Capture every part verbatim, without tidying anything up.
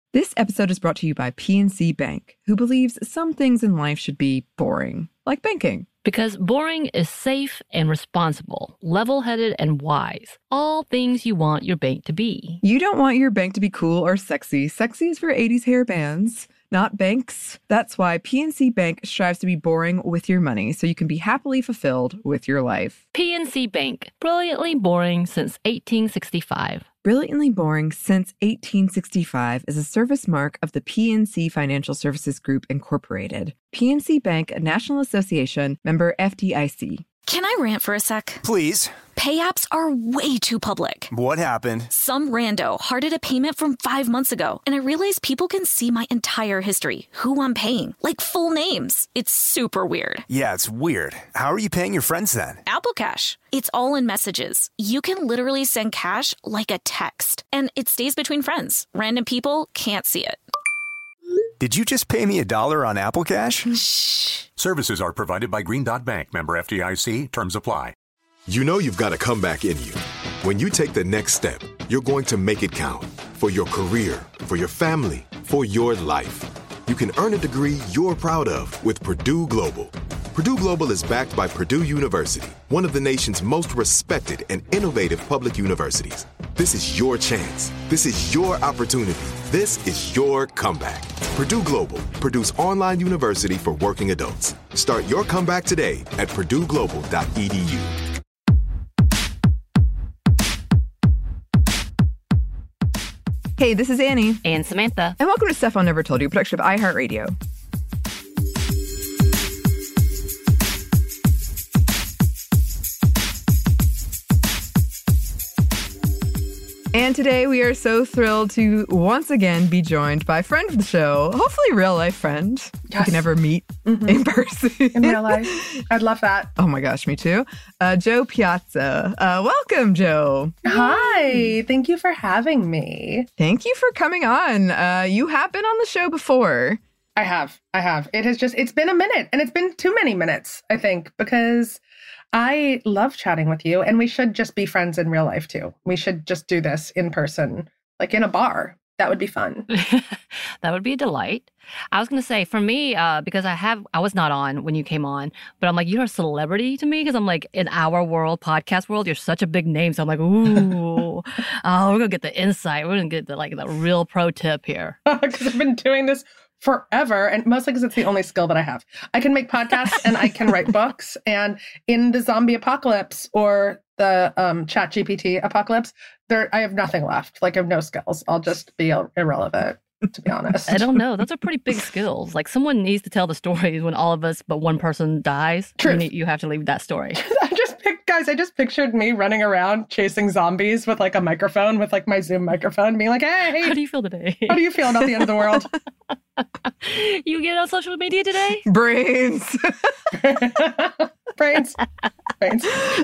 This episode is brought to you by P N C Bank, who believes some things in life should be boring, like banking. Because boring is safe and responsible, level-headed and wise. All things you want your bank to be. You don't want your bank to be cool or sexy. Sexy is for eighties hair bands, not banks. That's why P N C Bank strives to be boring with your money, so you can be happily fulfilled with your life. P N C Bank, brilliantly boring since eighteen sixty-five. Brilliantly Boring Since eighteen sixty-five is a service mark of the P N C Financial Services Group, Incorporated. P N C Bank, a National Association, member F D I C. Can I rant for a sec? Please. Pay apps are way too public. What happened? Some rando hearted a payment from five months ago, and I realized people can see my entire history, who I'm paying, like full names. It's super weird. Yeah, it's weird. How are you paying your friends then? Apple Cash. It's all in messages. You can literally send cash like a text, and it stays between friends. Random people can't see it. Did you just pay me a dollar on Apple Cash? Shh. Services are provided by Green Dot Bank, member F D I C. Terms apply. You know you've got a comeback in you. When you take the next step, you're going to make it count. For your career, for your family, for your life. You can earn a degree you're proud of with Purdue Global. Purdue Global is backed by Purdue University, one of the nation's most respected and innovative public universities. This is your chance. This is your opportunity. This is your comeback. Purdue Global, Purdue's online university for working adults. Start your comeback today at purdue global dot e d u. Hey, this is Annie. And Samantha. And welcome to Stuff I Never Told You, a production of iHeartRadio. And today we are so thrilled to once again be joined by a friend of the show, hopefully a real life friend. Yes. We can never meet mm-hmm. in person. In real life. I'd love that. Oh my gosh, me too. Uh, Jo Piazza. Uh, welcome, Jo. Hi. Thank you for having me. Thank you for coming on. Uh, you have been on the show before. I have. I have. It has just, it's been a minute, and it's been too many minutes, I think, because I love chatting with you, and we should just be friends in real life too. We should just do this in person, like in a bar. That would be fun. That would be a delight. I was going to say, for me, uh, because I have, I was not on when you came on, but I'm like, you're a celebrity to me because I'm like, in our world, podcast world, you're such a big name. So I'm like, ooh, oh, we're going to get the insight. We're going to get the, like the real pro tip here. Because I've been doing this forever, and mostly because it's the only skill that I have. I can make podcasts and I can write books, and in the zombie apocalypse or the um, Chat G P T apocalypse, there I have nothing left. Like I have no skills. I'll just be irrelevant, to be honest. I don't know. Those are pretty big skills. Like someone needs to tell the stories when all of us but one person dies. Truth. You, need, you have to leave that story. I just picked, guys, I just pictured me running around chasing zombies with like a microphone, with like my Zoom microphone, being like, hey, how do you feel today? How do you feel about the end of the world? You get on social media today? Brains. Brains. Brains.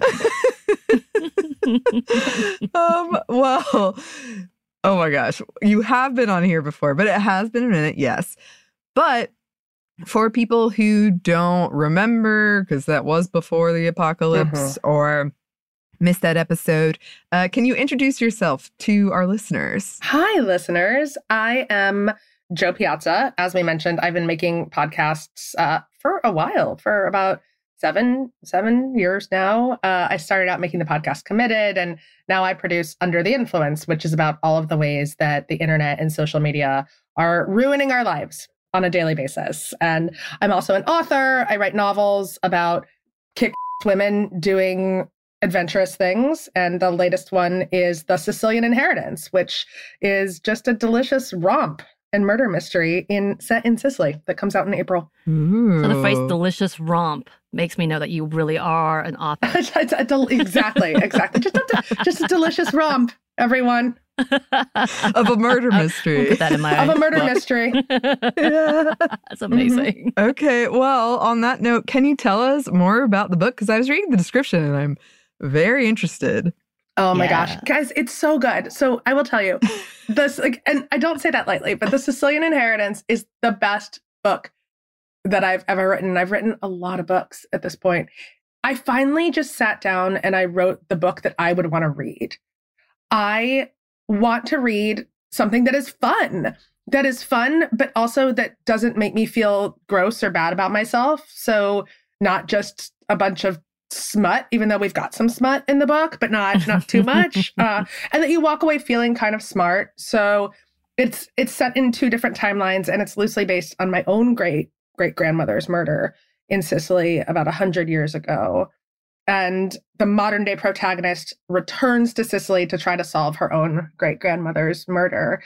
um, well, oh my gosh. You have been on here before, but it has been a minute, yes. But for people who don't remember, because that was before the apocalypse, mm-hmm. or missed that episode, uh, can you introduce yourself to our listeners? Hi, listeners. I am Jo Piazza. As we mentioned, I've been making podcasts uh, for a while, for about seven, seven years now. Uh, I started out making the podcast Committed, and now I produce Under the Influence, which is about all of the ways that the internet and social media are ruining our lives on a daily basis. And I'm also an author. I write novels about kick women doing adventurous things. And the latest one is The Sicilian Inheritance, which is just a delicious romp and murder mystery in set in Sicily that comes out in April. Ooh. So the phrase delicious romp makes me know that you really are an author. It's a del- exactly, exactly. Just a, just a delicious romp, everyone. Of a murder mystery. I'll put that in my Of a murder book. mystery. Yeah. That's amazing. Mm-hmm. Okay, well, on that note, can you tell us more about the book? Because I was reading the description and I'm very interested. Oh my Yeah. gosh, guys, it's so good. So I will tell you this, like, and I don't say that lightly, but The Sicilian Inheritance is the best book that I've ever written. I've written a lot of books at this point. I finally just sat down and I wrote the book that I would want to read. I want to read something that is fun. that is fun, but also that doesn't make me feel gross or bad about myself. So not just a bunch of smut, even though we've got some smut in the book, but not not too much. Uh, and that you walk away feeling kind of smart. So it's it's set in two different timelines, and it's loosely based on my own great great grandmother's murder in Sicily about a hundred years ago. And the modern day protagonist returns to Sicily to try to solve her own great grandmother's murder.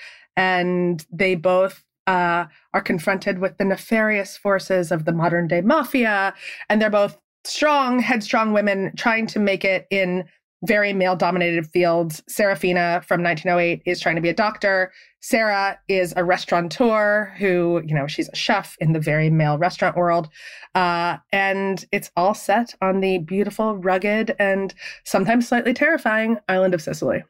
And they both uh, are confronted with the nefarious forces of the modern day mafia. And they're both strong, headstrong women trying to make it in very male dominated fields. Serafina from nineteen oh eight is trying to be a doctor. Sarah is a restaurateur who, you know, she's a chef in the very male restaurant world. Uh, and it's all set on the beautiful, rugged, and sometimes slightly terrifying island of Sicily.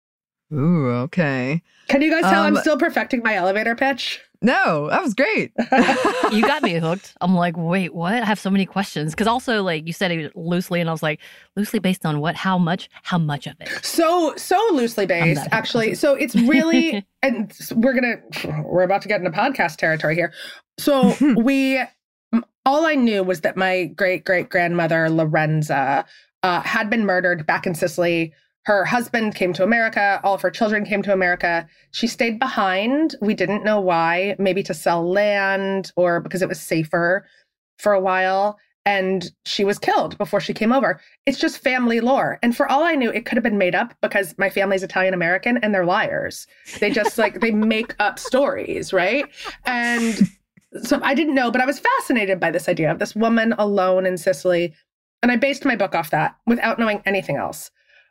Ooh, okay. Can you guys tell Um, I'm still perfecting my elevator pitch? No, that was great. You got me hooked. I'm like, wait, what? I have so many questions. Because also, like, you said it loosely, and I was like, loosely based on what? How much? How much of it? So, so loosely based, that actually. So it's really, and we're going to, we're about to get into podcast territory here. So we, all I knew was that my great great grandmother, Lorenza, uh, had been murdered back in Sicily. Her husband came to America. All of her children came to America. She stayed behind. We didn't know why, maybe to sell land or because it was safer for a while. And she was killed before she came over. It's just family lore. And for all I knew, it could have been made up because my family's Italian-American and they're liars. They just like, they make up stories, right? And so I didn't know, but I was fascinated by this idea of this woman alone in Sicily. And I based my book off that without knowing anything else.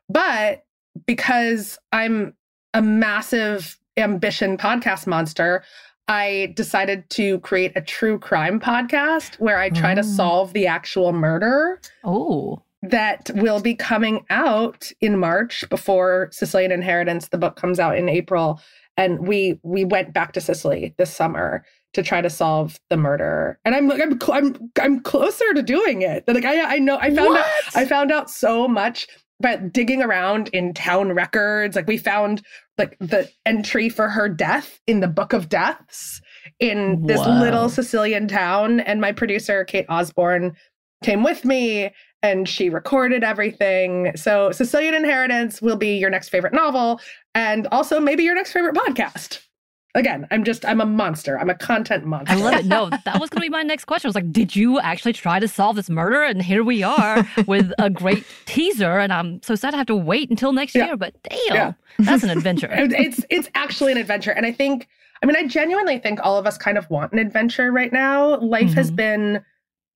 But because I'm a massive ambition podcast monster, I decided to create a true crime podcast where I try Oh. to solve the actual murder Oh, that will be coming out in March before Sicilian Inheritance. The book comes out in April. And we we went back to Sicily this summer to try to solve the murder. And I'm I'm I'm, I'm closer to doing it. Like I I know I found out I found out so much. But digging around in town records, like we found like the entry for her death in the Book of Deaths in this Wow. little Sicilian town. And my producer, Kate Osborne, came with me and she recorded everything. So Sicilian Inheritance will be your next favorite novel and also maybe your next favorite podcast. Again, I'm just, I'm a monster. I'm a content monster. I love it. No, that was going to be my next question. I was like, did you actually try to solve this murder? And here we are with a great teaser. And I'm so sad I have to wait until next Yeah. year. But damn, Yeah. that's an adventure. it's it's actually an adventure. And I think, I mean, I genuinely think all of us kind of want an adventure right now. Life has Mhm. been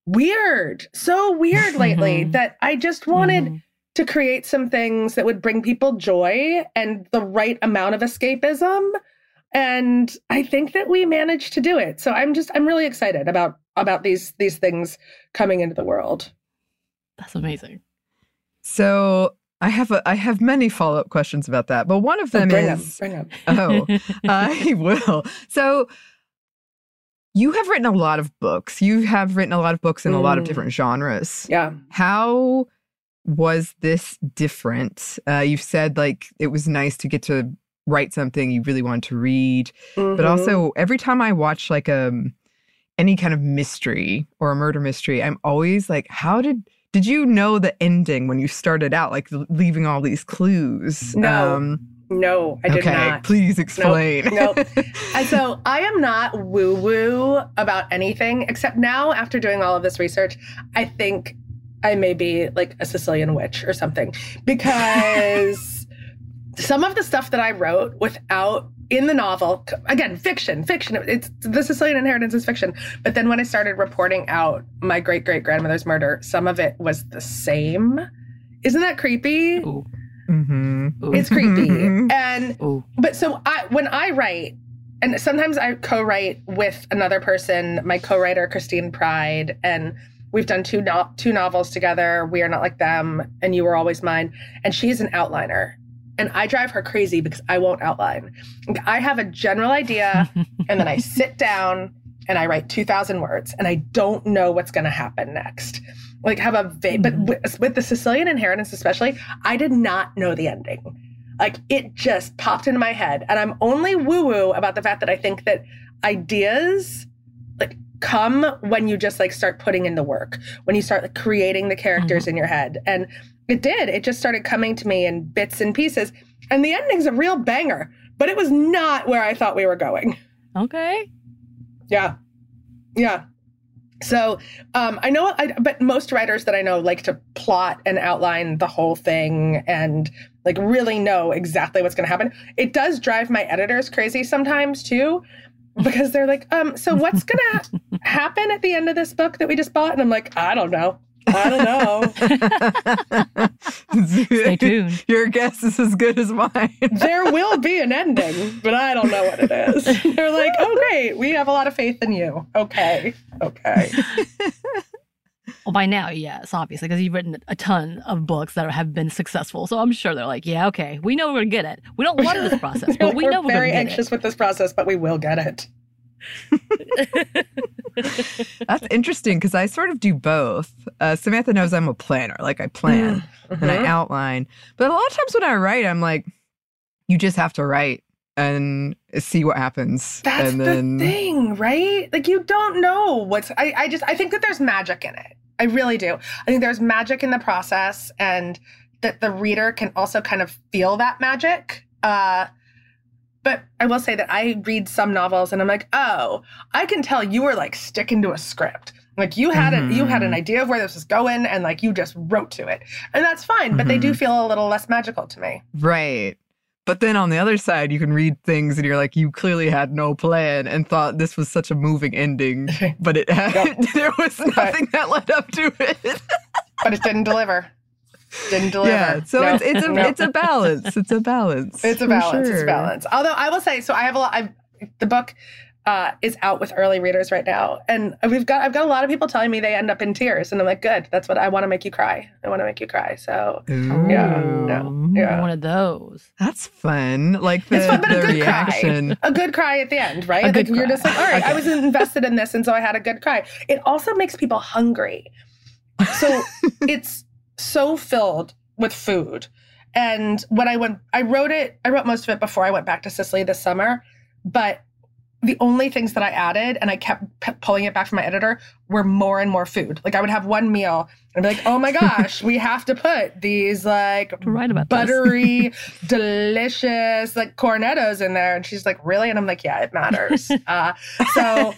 weird, so weird lately Mhm. that I just wanted Mhm. to create some things that would bring people joy and the right amount of escapism. And I think that we managed to do it. So I'm just, I'm really excited about about these these things coming into the world. That's amazing. So I have a, I have many follow up questions about that, but one of them bring them, is bring them. oh, I will. So you have written a lot of books. You have written a lot of books in a lot of Mm. different genres. Yeah. How was this different? Uh, you've said like it was nice to get to write something you really wanted to read, but Mhm. also every time I watch like um any kind of mystery or a murder mystery, I'm always like, how did did you know the ending when you started out, like leaving all these clues? No. No, I did okay, not. please explain. Nope. And so I am not woo-woo about anything, except now after doing all of this research, I think I may be like a Sicilian witch or something. Because some of the stuff that I wrote without in the novel, again, fiction, fiction, it's the Sicilian Inheritance is fiction. But then when I started reporting out my great-great-grandmother's murder, some of it was the same. Isn't that creepy? Ooh, Mm-hmm. ooh, It's creepy. And ooh. but so I, when I write, and sometimes I co-write with another person, my co-writer, Christine Pride, and we've done two no- two novels together, We Are Not Like Them, and You Were Always Mine, and she's an outliner. And I drive her crazy because I won't outline. I have a general idea, and then I sit down and I write two thousand words, and I don't know what's going to happen next. Like have a va- but with, with the Sicilian Inheritance especially, I did not know the ending. Like it just popped into my head. And I'm only woo-woo about the fact that I think that ideas like come when you just like start putting in the work, when you start like creating the characters mm-hmm. in your head. And it did. It just started coming to me in bits and pieces. And the ending's a real banger, but it was not where I thought we were going. Okay. Yeah. Yeah. So um, I know, I, but most writers that I know like to plot and outline the whole thing and like really know exactly what's going to happen. It does drive my editors crazy sometimes too, because they're like, um, so what's going to happen at the end of this book that we just bought? And I'm like, I don't know. I don't know. Stay tuned. Your guess is as good as mine. There will be an ending, but I don't know what it is. They're like, oh, great. We have a lot of faith in you. Okay. Okay. Well, by now, yes, obviously, because you've written a ton of books that have been successful. So I'm sure they're like, yeah, okay, we know we're going to get it. We don't love this process, but we we're know we're very going to get anxious it. with this process, but we will get it. That's interesting because I sort of do both. Uh, Samantha knows I'm a planner. Like I plan mm-hmm. and I outline. But a lot of times when I write, I'm like, you just have to write and see what happens. That's and then... the thing, right? Like you don't know what's, I, I just, I think that there's magic in it. I really do. I think there's magic in the process and that the reader can also kind of feel that magic. Uh, But I will say that I read some novels and I'm like, oh, I can tell you were like sticking to a script. Like you had mm-hmm. a, you had an idea of where this was going and like you just wrote to it. And that's fine, mm-hmm. but they do feel a little less magical to me. Right. But then on the other side, you can read things and you're like, you clearly had no plan and thought this was such a moving ending, but it had, yep. there was nothing but, that led up to it. But it didn't deliver. Didn't deliver. Yeah, so no. it's it's a no. it's a balance. It's a balance. It's a balance. Sure. It's a balance. Although I will say, so I have a lot. I've, the book uh, is out with early readers right now, and we've got I've got a lot of people telling me they end up in tears, and I'm like, good. That's what I want to make you cry. I want to make you cry. So Ooh. yeah, no, yeah, one of those. That's fun. Like the, it's fun, but the a good reaction. Cry. A good cry at the end, right? A good like you're cry. just like, all right, okay. I was invested in this, and so I had a good cry. It also makes people hungry. So it's so filled with food. And when I went, I wrote it, I wrote most of it before I went back to Sicily this summer, but the only things that I added, and I kept p- pulling it back from my editor, were more and more food. Like I would have one meal and be like, oh my gosh, we have to put these like right about buttery, delicious like cornettos in there. And she's like, really? And I'm like, yeah, it matters. Uh, so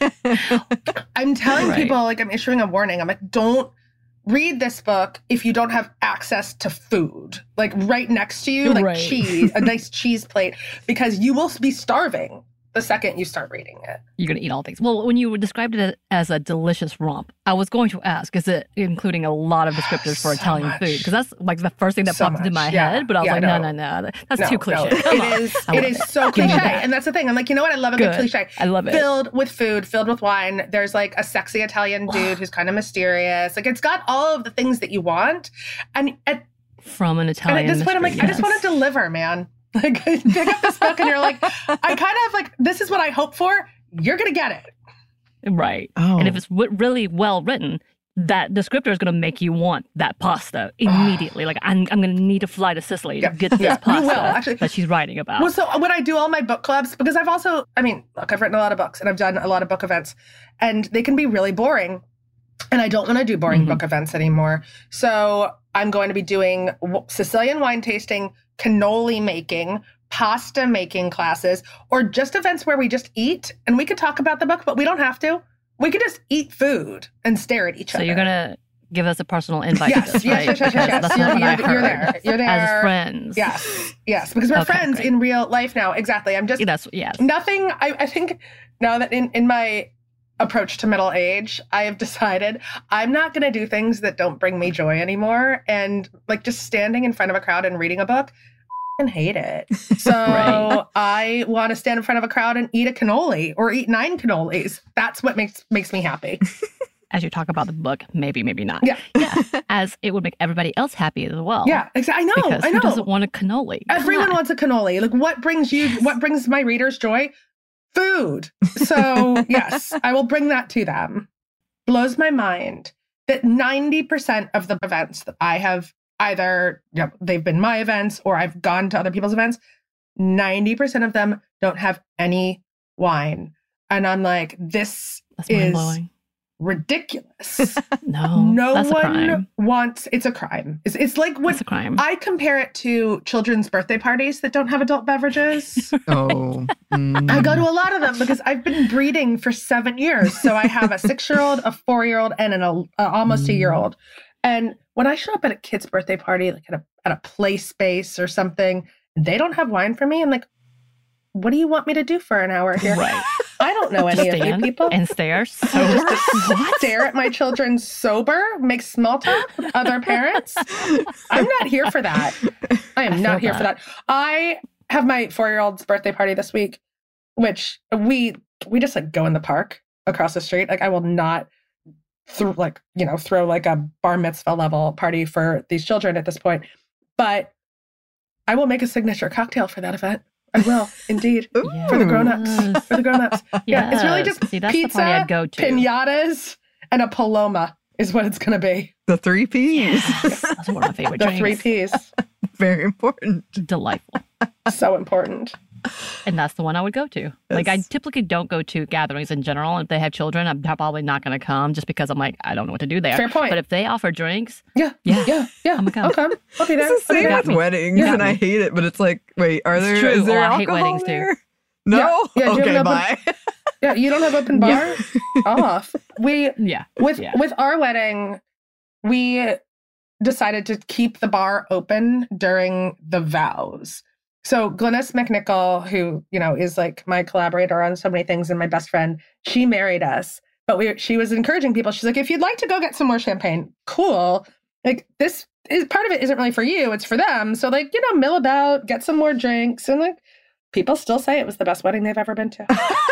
I'm telling right. people, like I'm issuing a warning. I'm like, don't read this book if you don't have access to food, like right next to you, like right. cheese, a nice cheese plate, because you will be starving the second you start reading it. You're going to eat all things. Well, when you described it as a delicious romp, I was going to ask, is it including a lot of descriptors for so Italian much. food? Because that's like the first thing that so popped much. into my yeah. head. But I was yeah, like, no, no, no, no. That's no, too cliche. No. Come It on. is, it is so Give me cliche. that. And that's the thing. I'm like, you know what? I love a good, good cliche. I love it. Filled with food, filled with wine. There's like a sexy Italian dude who's kind of mysterious. Like it's got all of the things that you want. And at From an Italian And at this point, I'm like, mystery, I just yes. want to deliver, man. Like, pick up this book and you're like, I kind of like, this is what I hope for. You're going to get it. Right. Oh. And if it's w- really well written, that descriptor is going to make you want that pasta immediately. Like, I'm, I'm going to need to fly to Sicily Yeah. to get this Yeah. You pasta will, actually. that she's writing about. Well, so when I do all my book clubs, because I've also, I mean, look, I've written a lot of books and I've done a lot of book events, and they can be really boring. And I don't want to do boring Mm-hmm. book events anymore. So I'm going to be doing Sicilian wine tasting, cannoli making, pasta making classes, or just events where we just eat and we could talk about the book, but we don't have to. We could just eat food and stare at each so other. So you're going to give us a personal invite yes, to this, yes, right? yes, yes, yes, yes. That's You're, not what I you're, you're heard. there. You're there. As friends. Yes, yes, because we're Okay, friends great. in real life now. Exactly. I'm just, Yeah, that's, yes. nothing, I, I think now that in, in my approach to middle age, I have decided I'm not going to do things that don't bring me joy anymore. And like just standing in front of a crowd and reading a book, I hate it. So Right. I want to stand in front of a crowd and eat a cannoli or eat nine cannolis. That's what makes makes me happy. As you talk about the book, maybe, maybe not. Yeah. Yeah. As it would make everybody else happy as well. Yeah, exactly. I know. Because I who know. doesn't want a cannoli? Come Everyone on. wants a cannoli. Like what brings you, what brings my readers joy? Food. So yes, I will bring that to them. Blows my mind that ninety percent of the events that I have either you know, they've been my events or I've gone to other people's events, ninety percent of them don't have any wine. And I'm like, this That's is mind-blowing. ridiculous. No, no that's a one crime. wants, it's a crime. It's, it's like what That's a crime. I compare it to children's birthday parties that don't have adult beverages. Oh. mm. I go to a lot of them because I've been breeding for seven years. So I have a six-year-old, a four-year-old, and an uh, almost a year-old. And when I show up at a kid's birthday party, like at a at a play space or something, and they don't have wine for me, I'm like, what do you want me to do for an hour here? Right. I don't know any of you Stand people. and stare sober. Stare at my children sober, make small talk with other parents. I'm not here for that. I am I not feel here for that. that. I have my four-year-old's birthday party this week, which we we just like go in the park across the street. Like I will not th- like, you know, throw like a bar mitzvah level party for these children at this point. But I will make a signature cocktail for that event. I will, indeed. For the grown-ups. For the grown-ups. Yeah, it's really just See, that's the pizza, party I'd go to. pinatas, and a paloma is what it's going to be. The three P's. Yes, those are one of my favorite The drinks. three P's. Very important. Delightful. So important. And that's the one I would go to. Like, I Yes. typically don't go to gatherings in general. If they have children, I'm probably not going to come just because I'm like, I don't know what to do there. Fair point. But if they offer drinks, Yeah. Yeah. Yeah. Yeah. I'm gonna come. I'll come. I'll be there. It's the I'll be same there. with me. weddings, Yeah. and I hate it, but it's like, wait, are It's there true. is there Oh, I hate alcohol weddings, too. there? No? Yeah. Yeah, do you okay, have an bye. Yeah, you don't have open bar? Off. We yeah. with Yeah. with our wedding, we decided to keep the bar open during the vows. So Glynis McNichol, who, you know, is like my collaborator on so many things and my best friend, she married us. But we she was encouraging people. She's like, if you'd like to go get some more champagne, cool. Like this is part of it isn't really for you, it's for them. So like, you know, mill about, get some more drinks. And like people still say it was the best wedding they've ever been to.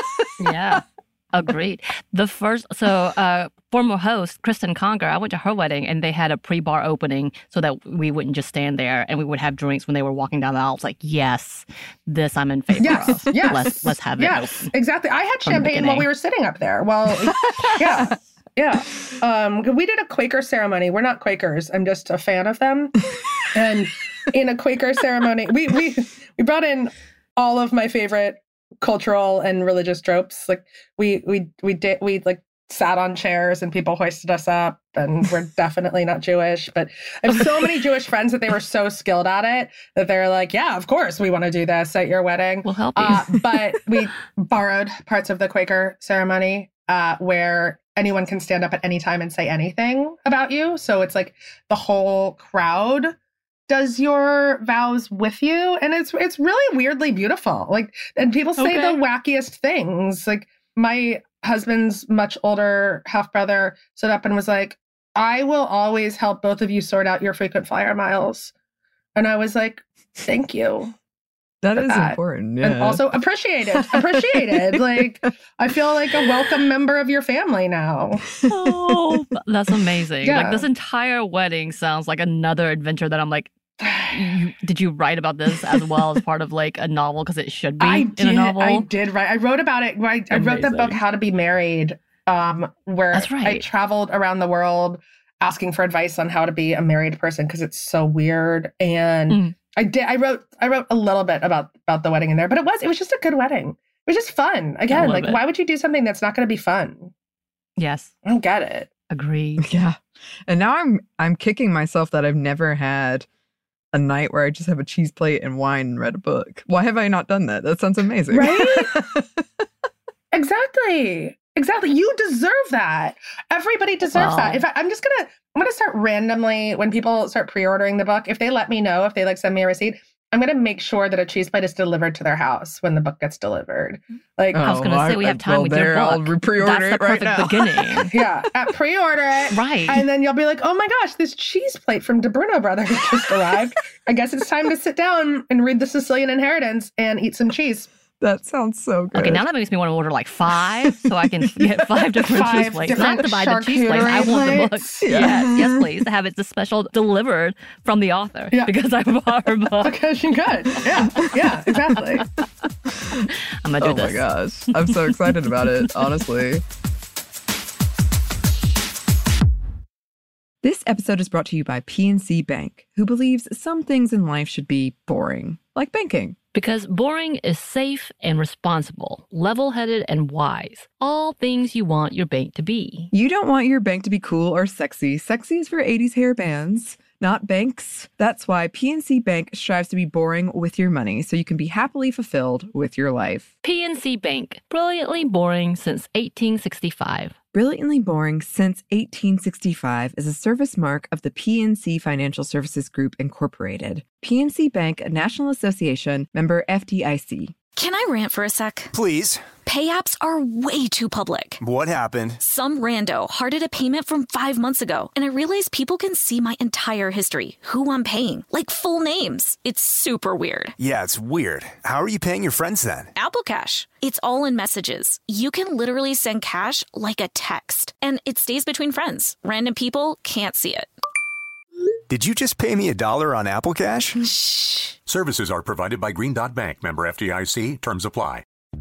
Yeah. Agreed. The first, so uh, former host, Kristen Conger, I went to her wedding and they had a pre-bar opening so that we wouldn't just stand there and we would have drinks when they were walking down the aisle. I was like, yes, this I'm in favor Yes, of. yes. Let's, let's have it Yes, open. exactly. I had From the champagne while beginning. we were sitting up there. Well, yeah, yeah. Um, we did a Quaker ceremony. We're not Quakers. I'm just a fan of them. And in a Quaker ceremony, we we we brought in all of my favorite cultural and religious tropes. Like we we we did we like sat on chairs and people hoisted us up, and we're definitely not Jewish, but I have so many Jewish friends that they were so skilled at it that they're like, yeah, of course we want to do this at your wedding. We'll help you. Uh, but we borrowed parts of the Quaker ceremony uh, where anyone can stand up at any time and say anything about you. So it's like the whole crowd does your vows with you, and it's it's really weirdly beautiful. Like, and people say Okay. the wackiest things. Like my husband's much older half brother stood up and was like, "I will always help both of you sort out your frequent flyer miles," and I was like, "Thank you." That is that. important. Yeah. And also appreciated, appreciated. Like I feel like a welcome member of your family now. Oh, that's amazing. Yeah. Like this entire wedding sounds like another adventure that I'm like, you, did you write about this as well as part of like a novel? Because it should be I in did. a novel. I did write. I wrote about it. I, I wrote the book Amazing. How to Be Married, um, where That's right. I traveled around the world asking for advice on how to be a married person because it's so weird. And Mm. I did. I wrote. I wrote a little bit about about the wedding in there, but it was it was just a good wedding. It was just fun. Again, love like it. why would you do something that's not going to be fun? Yes, I don't get it. agreed. Yeah. And now I'm I'm kicking myself that I've never had a night where I just have a cheese plate and wine and read a book. Why have I not done that? That sounds amazing. Right? Exactly. Exactly. You deserve that. Everybody deserves Wow. that. If I, I'm just gonna, I'm gonna start randomly when people start pre-ordering the book. If they let me know, if they like send me a receipt, I'm gonna make sure that a cheese plate is delivered to their house when the book gets delivered. Like, I was Oh, gonna say, I- we have I- time well, with your there, I'll book. re- pre-order That's the it right perfect now. beginning. yeah, at pre-order it, Right. and then you'll be like, oh my gosh, this cheese plate from De Bruno Brothers just arrived. I guess it's time to sit down and read The Sicilian Inheritance and eat some cheese. That sounds so good. Okay, now that makes me want to order like five, so I can get five different Five cheese plates. different Not to buy the cheese plates. I charcuterie want the book. plates. Yeah. Yes, yes, please. To have it the special delivered from the author Yeah. because I bought her book. Because you could. Yeah, yeah, exactly. I'm gonna do Oh this. my gosh. I'm so excited about it, honestly. This episode is brought to you by P N C Bank, who believes some things in life should be boring, like banking. Because boring is safe and responsible, level-headed and wise. All things you want your bank to be. You don't want your bank to be cool or sexy. Sexy is for eighties hair bands, not banks. That's why P N C Bank strives to be boring with your money so you can be happily fulfilled with your life. P N C Bank, brilliantly boring since eighteen sixty-five. Brilliantly Boring Since eighteen sixty-five is a service mark of the P N C Financial Services Group, Incorporated. P N C Bank, a National Association, member F D I C. Can I rant for a sec? Please. Pay apps are way too public. What happened? Some rando hearted a payment from five months ago, and I realized people can see my entire history, who I'm paying, like full names. It's super weird. Yeah, it's weird. How are you paying your friends then? Apple Cash. It's all in messages. You can literally send cash like a text, and it stays between friends. Random people can't see it. Did you just pay me a dollar on Apple Cash? Shh. Services are provided by Green Dot Bank, member F D I C. Terms apply.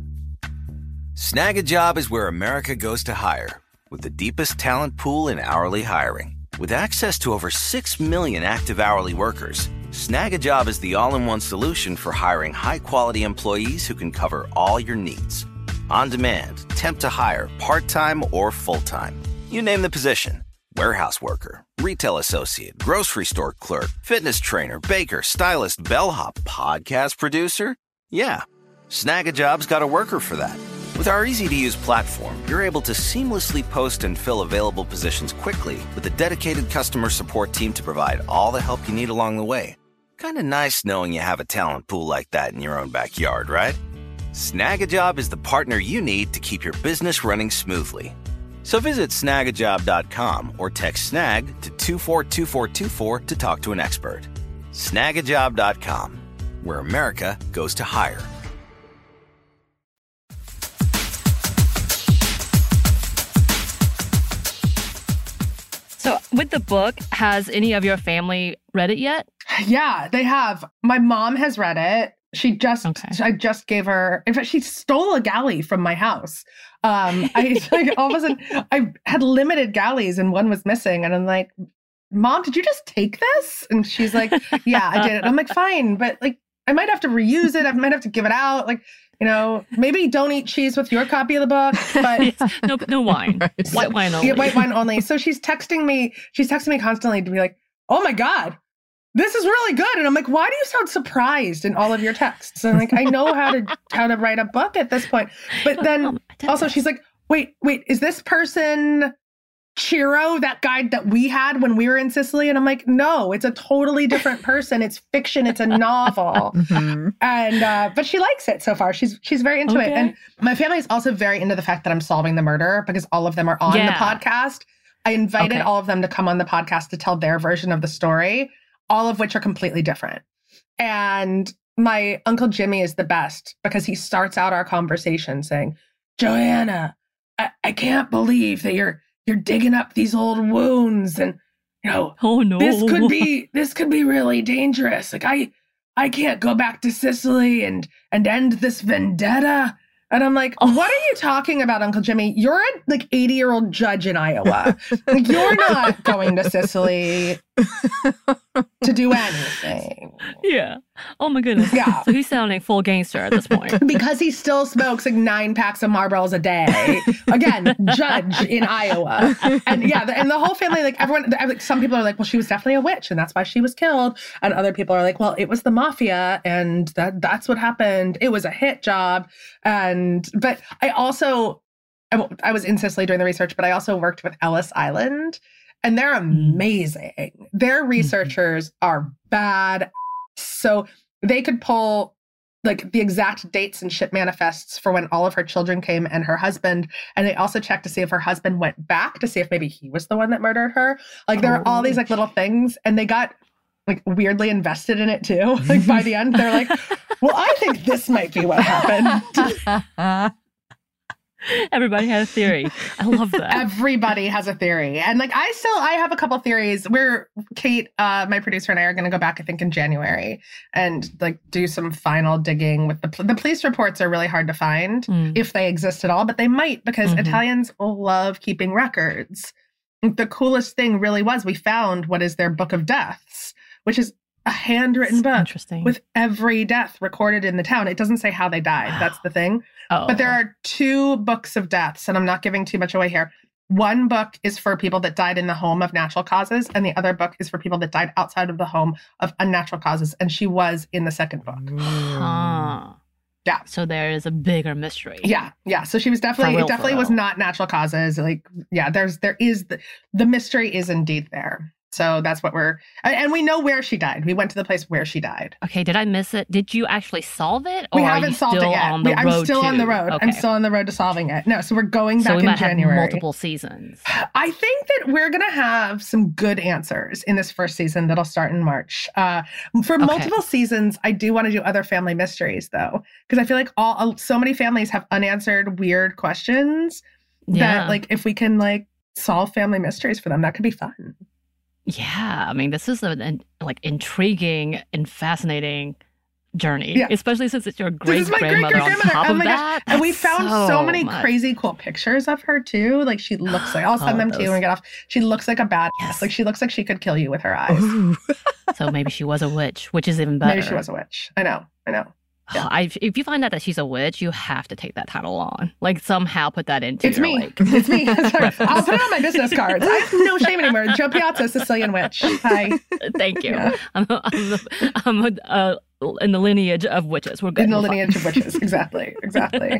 Snag a Job is where America goes to hire, with the deepest talent pool in hourly hiring. With access to over six million active hourly workers, Snag a Job is the all-in-one solution for hiring high-quality employees who can cover all your needs. On demand, temp to hire, part-time or full-time. You name the position. Warehouse worker, retail associate, grocery store clerk, fitness trainer, baker, stylist, bellhop, podcast producer. Yeah, Snag a Job's got a worker for that. With our easy-to-use platform, you're able to seamlessly post and fill available positions quickly with a dedicated customer support team to provide all the help you need along the way. Kind of nice knowing you have a talent pool like that in your own backyard, right? Snag a Job is the partner you need to keep your business running smoothly. So visit snag a job dot com or text snag to two four two four two four to talk to an expert. snag a job dot com, where America goes to hire. So with the book, has any of your family read it yet? Yeah, they have. My mom has read it. She just, Okay. I just gave her, in fact, she stole a galley from my house. Um, I like, all of a sudden, I had limited galleys and one was missing. And I'm like, Mom, did you just take this? And she's like, yeah, I did it. And I'm like, fine, but like, I might have to reuse it. I might have to give it out. Like, you know, maybe don't eat cheese with your copy of the book, but Yes, no, no wine, Right. white wine only. yeah, white wine only. So she's texting me, she's texting me constantly to be like, oh my God, this is really good. And I'm like, why do you sound surprised in all of your texts? And I'm like, I know how to how to write a book at this point. But then Mom, I did also this. she's like, wait, wait, is this person Chiro, that guide that we had when we were in Sicily? And I'm like, no, it's a totally different person. It's fiction. It's a novel. Mhm. And uh, but she likes it so far. She's she's very into it. Okay. And my family is also very into the fact that I'm solving the murder because all of them are on the Yeah. podcast. I invited Okay. all of them to come on the podcast to tell their version of the story, all of which are completely different. And my Uncle Jimmy is the best because he starts out our conversation saying, Joanna, I, I can't believe that you're you're digging up these old wounds, and you know, Oh no. this could be this could be really dangerous. Like I I can't go back to Sicily and and end this vendetta. And I'm like, Oh. what are you talking about, Uncle Jimmy? You're a like eighty year old judge in Iowa. Like, you're not going to Sicily to do anything. Yeah. Oh my goodness. Yeah. So he's sounding full gangster at this point. Because he still smokes like nine packs of Marlboros a day. Again, judge in Iowa. And yeah, the, and the whole family, like everyone, like, some people are like, well, she was definitely a witch and that's why she was killed. And other people are like, well, it was the mafia and that that's what happened. It was a hit job. And, but I also, I, w- I was in Sicily doing the research, but I also worked with Ellis Island and they're amazing. Their researchers are bad. So they could pull like the exact dates and ship manifests for when all of her children came and her husband. And they also checked to see if her husband went back to see if maybe he was the one that murdered her. Like there are all these like little things and they got like weirdly invested in it too. Like by the end, they're like, well, I think this might be what happened. Everybody had a theory. I love that. Everybody has a theory. And like, I still, I have a couple theories. We're, Kate, uh, my producer and I are going to go back, I think in January and like do some final digging with the, pl- the police reports are really hard to find Mm. if they exist at all, but they might because Mhm. Italians love keeping records. the coolest thing really was we found what is their book of deaths, which is a handwritten book Interesting. with every death recorded in the town. It doesn't say how they died. Wow. That's the thing. Oh. But there are two books of deaths, and I'm not giving too much away here. One book is for people that died in the home of natural causes, and the other book is for people that died outside of the home of unnatural causes. And she was in the second book. Huh. Yeah. So there is a bigger mystery. Yeah, yeah. So she was definitely, For real, it definitely for was real. not natural causes. Like, yeah, there's, there is, the, the mystery is indeed there. So that's what we're, and we know where she died. We went to the place where she died. Okay, did I miss it? Did you actually solve it? Or We are haven't you solved still it yet. On the We- I'm road still on to- the road. I'm Okay. still on the road to solving it. No, so we're going back So we in might January. have multiple seasons. I think that we're going to have some good answers in this first season that'll start in March. Uh, for Okay. multiple seasons, I do want to do other family mysteries, though, because I feel like all so many families have unanswered weird questions Yeah. that, like, if we can like solve family mysteries for them, that could be fun. Yeah, I mean, this is an, an like intriguing and fascinating journey, Yeah. especially since it's your This great is my great grandmother great on grandmother. top Oh of my gosh! that. And we That's found so, many much. crazy cool pictures of her too. Like she looks like I'll send Oh, them to you those- when we get off. She looks like a badass. Yes. Like she looks like she could kill you with her eyes. Ooh. So maybe she was a witch, which is even better. Maybe she was a witch. I know. I know. Yeah. I, if you find out that she's a witch, you have to take that title on. Like somehow put that into It's your me. like. It's me. Sorry. I'll put it on my business cards. I have no shame anymore. Joe Piazza, Sicilian witch. Hi. Thank you. Yeah. I'm, a, I'm, a, I'm a, uh, in the lineage of witches. We're good. In the We're fine. lineage of witches. Exactly. Exactly.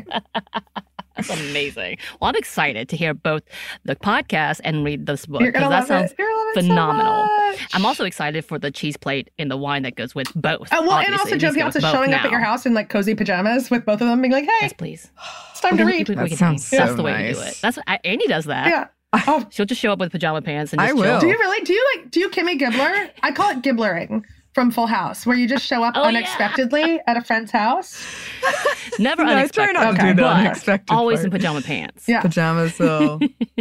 That's amazing. Well, I'm excited to hear both the podcast and read this book You're gonna because that love sounds it. You're gonna love it so phenomenal. much. I'm also excited for the cheese plate and the wine that goes with both. Oh, well, and Obviously, also it Joe needs to go with Piazza both showing up now. at your house in like cozy pajamas with both of them being like, hey, Yes, please. it's time to read. We- we That can sounds hang. That's so the way to do nice. it. That's I, Annie does that. Yeah. Oh, She'll just show up with pajama pants and I just will. chill. do you really? Do you like, do you Kimmy Gibbler? I call it Gibblering from Full House, where you just show up Oh, yeah. unexpectedly at a friend's house. Never No, I unexpected. try not to do the but unexpected always part. in pajama pants. Yeah. Pajamas, so.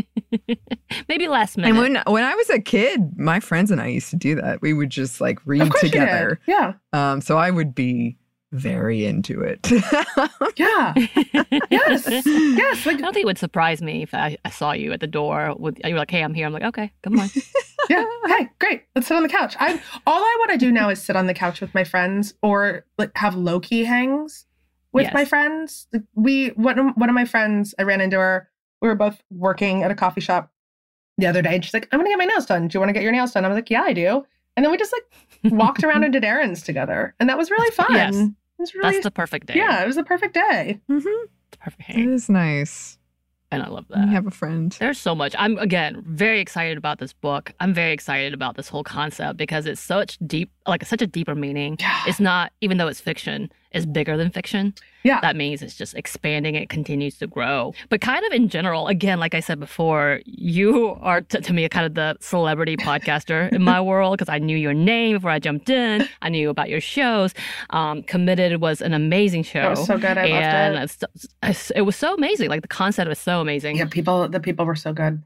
Maybe last minute. And when when I was a kid, my friends and I used to do that. We would just like Of read course you together. did. Yeah. Um, so I would be very into it. Yeah. Yes. Yes. I Like, don't think it would surprise me if I, I saw you at the door. With you were like, "Hey, I'm here." I'm like, "Okay, come on." yeah. Hey, great. Let's sit on the couch. I all I want to do now is sit on the couch with my friends or like have low key hangs with Yes. my friends. Like, We one of, one of my friends, I ran into her. We were both working at a coffee shop the other day. And she's like, "I'm gonna get my nails done. Do you want to get your nails done?" I was like, "Yeah, I do." And then we just like walked around and did errands together, and that was really fun. Yes. It was really That's the perfect day. yeah. It was the perfect day. Mhm. the perfect It hang. is nice. And I love when that. you have a friend. There's so much. I'm again very excited about this book. I'm very excited about this whole concept because it's such deep, like such a deeper meaning. Yeah. It's not, even though it's fiction, it's bigger than fiction. Yeah. That means it's just expanding. It continues to grow. But kind of in general, again, like I said before, you are t- to me kind of the celebrity podcaster in my world because I knew your name before I jumped in. I knew about your shows. Um, Committed was an amazing show. It was so good. I and loved it. it's- it's- it was so amazing. Like the concept was so amazing. Yeah, people. The people were so good.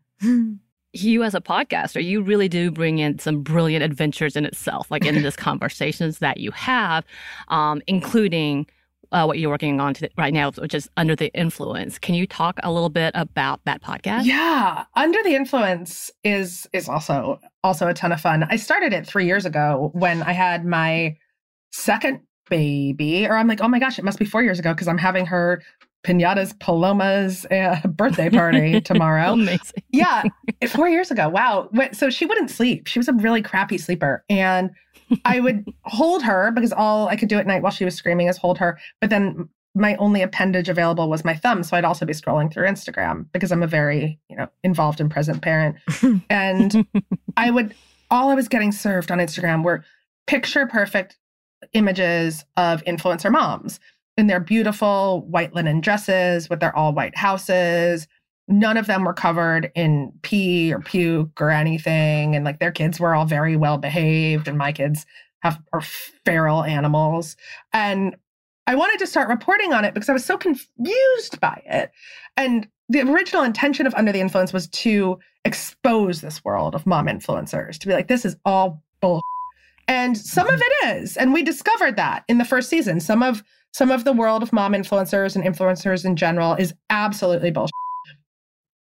You as a podcaster, you really do bring in some brilliant adventures in itself, like in these conversations that you have, um, including uh, what you're working on to, right now, which is Under the Influence. Can you talk a little bit about that podcast? Yeah, Under the Influence is is also also a ton of fun. I started it three years ago when I had my second baby, or I'm like, oh my gosh, it must be four years ago because I'm having her Pinatas Paloma's uh, birthday party tomorrow. Amazing. Yeah, four years ago. Wow. Wait, so she wouldn't sleep. She was a really crappy sleeper. And I would hold her because all I could do at night while she was screaming is hold her. But then my only appendage available was my thumb. So I'd also be scrolling through Instagram because I'm a very, you know, involved and present parent. And I would, all I was getting served on Instagram were picture perfect images of influencer moms in their beautiful white linen dresses with their all white houses. None of them were covered in pee or puke or anything. And like their kids were all very well behaved. And my kids have are feral animals. And I wanted to start reporting on it because I was so confused by it. And the original intention of Under the Influence was to expose this world of mom influencers, to be like, this is all bull. And some of it is. And we discovered that in the first season. Some of some of the world of mom influencers and influencers in general is absolutely bullshit.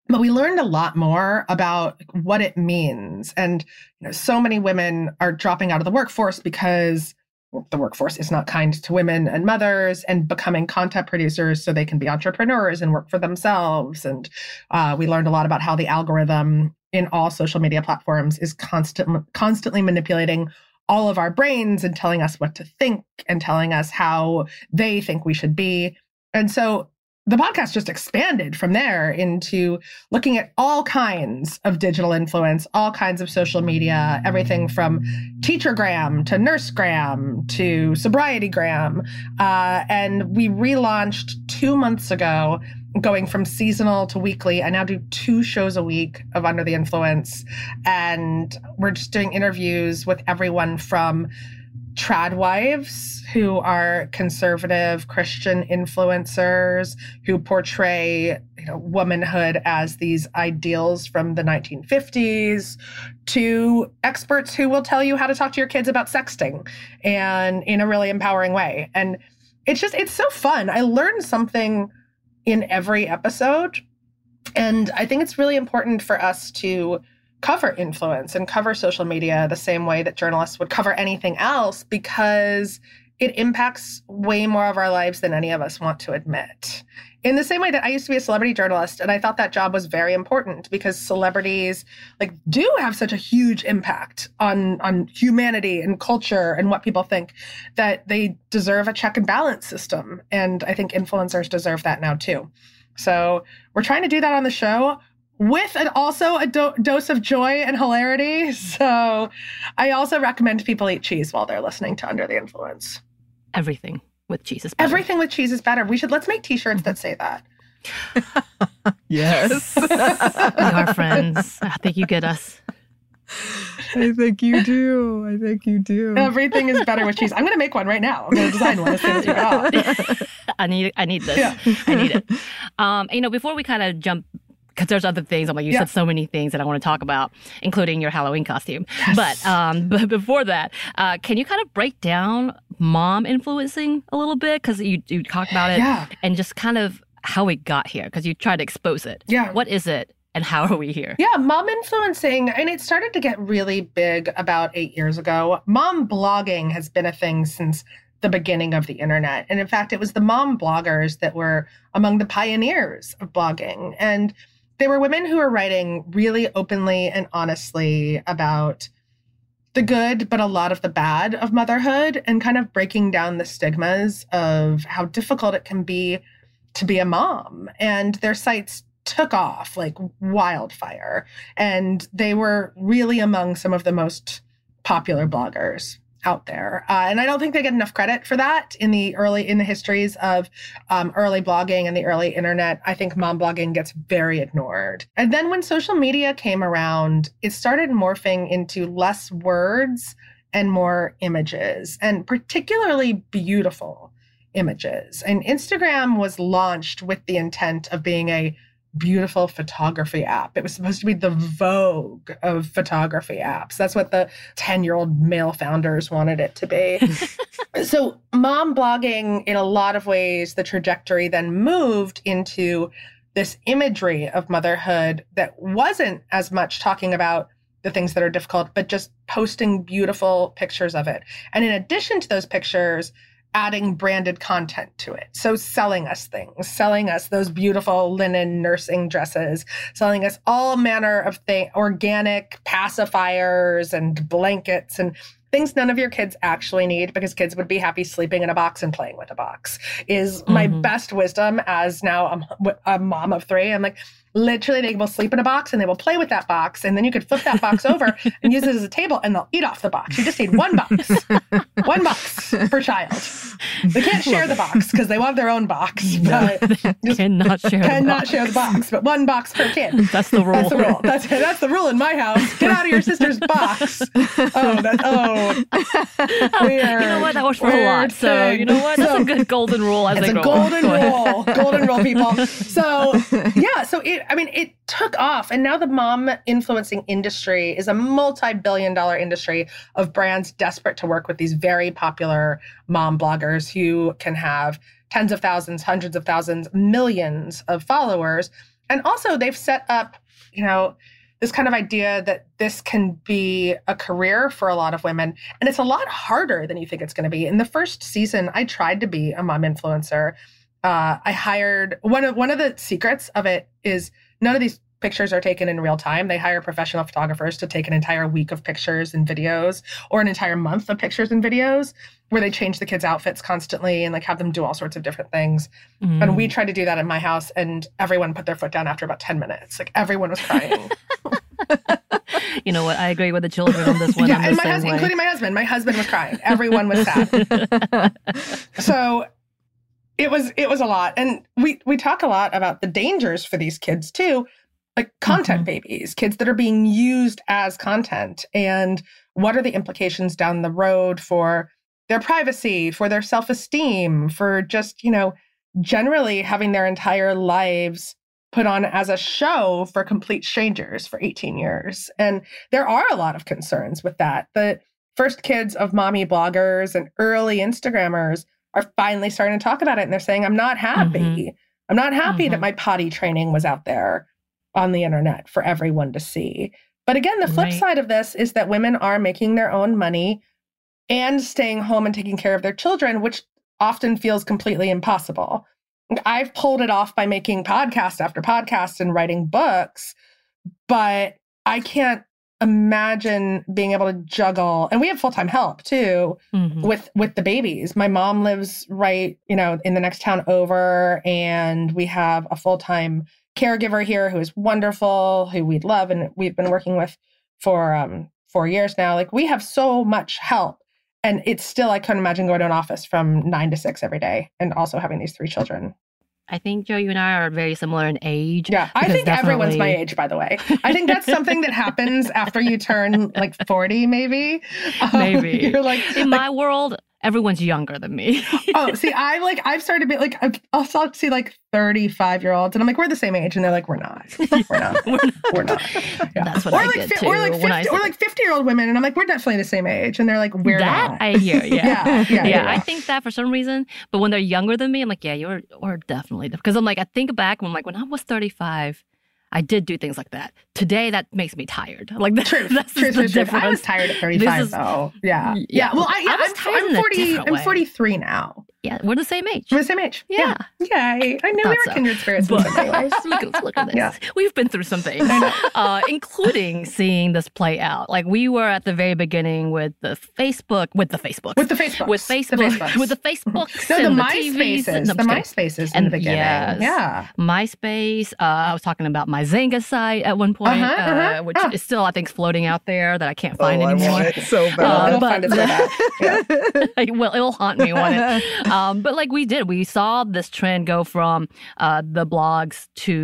But we learned a lot more about what it means. And you know, so many women are dropping out of the workforce because the workforce is not kind to women and mothers, and becoming content producers so they can be entrepreneurs and work for themselves. And uh, we learned a lot about how the algorithm in all social media platforms is constant, constantly manipulating all of our brains and telling us what to think and telling us how they think we should be. And so the podcast just expanded from there into looking at all kinds of digital influence, all kinds of social media, everything from Teachergram to Nursegram to Sobrietygram. Uh, and we relaunched two months ago, going from seasonal to weekly. I now do two shows a week of Under the Influence. And we're just doing interviews with everyone from trad wives, who are conservative Christian influencers who portray, you know, womanhood as these ideals from the nineteen fifties, to experts who will tell you how to talk to your kids about sexting and in a really empowering way. And it's just, it's so fun. I learned something in every episode. And I think it's really important for us to cover influence and cover social media the same way that journalists would cover anything else, because it impacts way more of our lives than any of us want to admit. In the same way that I used to be a celebrity journalist, and I thought that job was very important because celebrities like do have such a huge impact on, on humanity and culture and what people think, that they deserve a check and balance system. And I think influencers deserve that now too. So we're trying to do that on the show, with an, also a do- dose of joy and hilarity. So I also recommend people eat cheese while they're listening to Under the Influence. Everything with cheese is better. Everything with cheese is better. We should, let's make t-shirts that say that. Yes. We are friends. I think you get us. I think you do. I think you do. Everything is better with cheese. I'm going to make one right now. I'm going to design one as soon as you get off. I need, I need this. Yeah. I need it. Um, you know, before we kind of jump, because there's other things. I'm like, you yeah. said so many things that I want to talk about, including your Halloween costume. Yes. But um, but before that, uh, can you kind of break down mom influencing a little bit? Because you, you talked about it Yeah. and just kind of how it got here, because you tried to expose it. Yeah. What is it and how are we here? Yeah, mom influencing, and it started to get really big about eight years ago. Mom blogging has been a thing since the beginning of the internet. And in fact, it was the mom bloggers that were among the pioneers of blogging. And they were women who were writing really openly and honestly about the good, but a lot of the bad of motherhood, and kind of breaking down the stigmas of how difficult it can be to be a mom. And their sites took off like wildfire. And they were really among some of the most popular bloggers out there. Uh, and I don't think they get enough credit for that in the early, in the histories of um, early blogging and the early internet. I think mom blogging gets very ignored. And then when social media came around, it started morphing into less words and more images, and particularly beautiful images. And Instagram was launched with the intent of being a beautiful photography app. It was supposed to be the Vogue of photography apps. That's what the ten-year-old male founders wanted it to be. So mom blogging, in a lot of ways, the trajectory then moved into this imagery of motherhood that wasn't as much talking about the things that are difficult, but just posting beautiful pictures of it. And in addition to those pictures, adding branded content to it. So selling us things, selling us those beautiful linen nursing dresses, selling us all manner of things, organic pacifiers and blankets and things none of your kids actually need, because kids would be happy sleeping in a box and playing with a box, is my mm-hmm. best wisdom as now a, a mom of three. I'm like, literally, they will sleep in a box and they will play with that box. And then you could flip that box over and use it as a table and they'll eat off the box. You just need one box, one box per child. They can't share the box because they want their own box. But just cannot share cannot the box. share the box, but one box per kid. That's the rule. That's the rule. That's, that's the rule in my house. Get out of your sister's box. Oh, that, oh. Weird. You know what? That works for a lot. So, thing. you know what? That's so, a good golden rule as it's they a go. golden rule. Golden rule, people. So, yeah. So, it, I mean, it took off. And now the mom influencing industry is a multi-billion dollar industry of brands desperate to work with these very popular mom bloggers who can have tens of thousands, hundreds of thousands, millions of followers. And also they've set up, you know, this kind of idea that this can be a career for a lot of women. And it's a lot harder than you think it's going to be. In the first season, I tried to be a mom influencer. Uh, I hired, one of one of the secrets of it is none of these pictures are taken in real time. They hire professional photographers to take an entire week of pictures and videos, or an entire month of pictures and videos, where they change the kids' outfits constantly and like have them do all sorts of different things. Mm. And we tried to do that in my house, and everyone put their foot down after about ten minutes. Like everyone was crying. You know what? I agree with the children on this one. Yeah, and my husband, including my husband. My husband was crying. Everyone was sad. So it was it was a lot. And we we talk a lot about the dangers for these kids too. Like content mm-hmm. babies, kids that are being used as content. And what are the implications down the road for their privacy, for their self-esteem, for just, you know, generally having their entire lives put on as a show for complete strangers for eighteen years. And there are a lot of concerns with that. The first kids of mommy bloggers and early Instagrammers are finally starting to talk about it. And they're saying, I'm not happy. Mm-hmm. I'm not happy mm-hmm. that my potty training was out there on the internet for everyone to see. But again, the flip right. side of this is that women are making their own money and staying home and taking care of their children, which often feels completely impossible. I've pulled it off by making podcast after podcast and writing books, but I can't imagine being able to juggle. And we have full-time help too mm-hmm. with, with the babies. My mom lives right, you know, in the next town over, and we have a full-time caregiver here who is wonderful, who we love, and we've been working with for um, four years now. Like we have so much help, and it's still, I couldn't imagine going to an office from nine to six every day and also having these three children. I think, Jo, you and I are very similar in age. Yeah, I think definitely... everyone's my age, by the way. I think that's something that happens after you turn like forty, maybe. Um, maybe. You're like, in like, my world, everyone's younger than me. Oh, see, I like, I've started to be like, I'll start to see like thirty-five year olds, and I'm like, we're the same age. And they're like, we're not. We're not. we're not. We're not. Yeah. That's what or I like, did fi- too. Or like, fifty, or like fifty year old women. And I'm like, we're definitely the same age. And they're like, we're that not. I hear, yeah. yeah, yeah, yeah, yeah. I think that for some reason. But when they're younger than me, I'm like, yeah, you're, or definitely. Because I'm like, I think back when I'm like, when I was thirty-five, I did do things like that. Today, that makes me tired. Like that, true, that's true, the true, true. I was tired at thirty-five, is, though. Yeah, yeah. yeah. Well, I, yeah, I was I'm, tired I'm in a forty. different I'm way. forty-three now. Yeah, we're the same age. We're the same age. Yeah, yeah. I, I knew we were so. kindred spirits. But, in some ways. look, look at this. Yeah. We've been through some things, uh, including seeing this play out. Like we were at the very beginning with the Facebook, with the Facebook, with the Facebook, with Facebook, the Facebooks. with the Facebooks, no, the, and the MySpaces, T Vs, the MySpaces in the beginning. Yes, yeah, MySpace. Uh, I was talking about my Zynga site at one point, uh-huh, uh-huh, uh, which uh. is still, I think, floating out there that I can't find oh, anymore. I want it so bad. Uh, it'll but, find its way back. Yeah. Well, it'll haunt me, won't it? Um, but like we did, we saw this trend go from uh, the blogs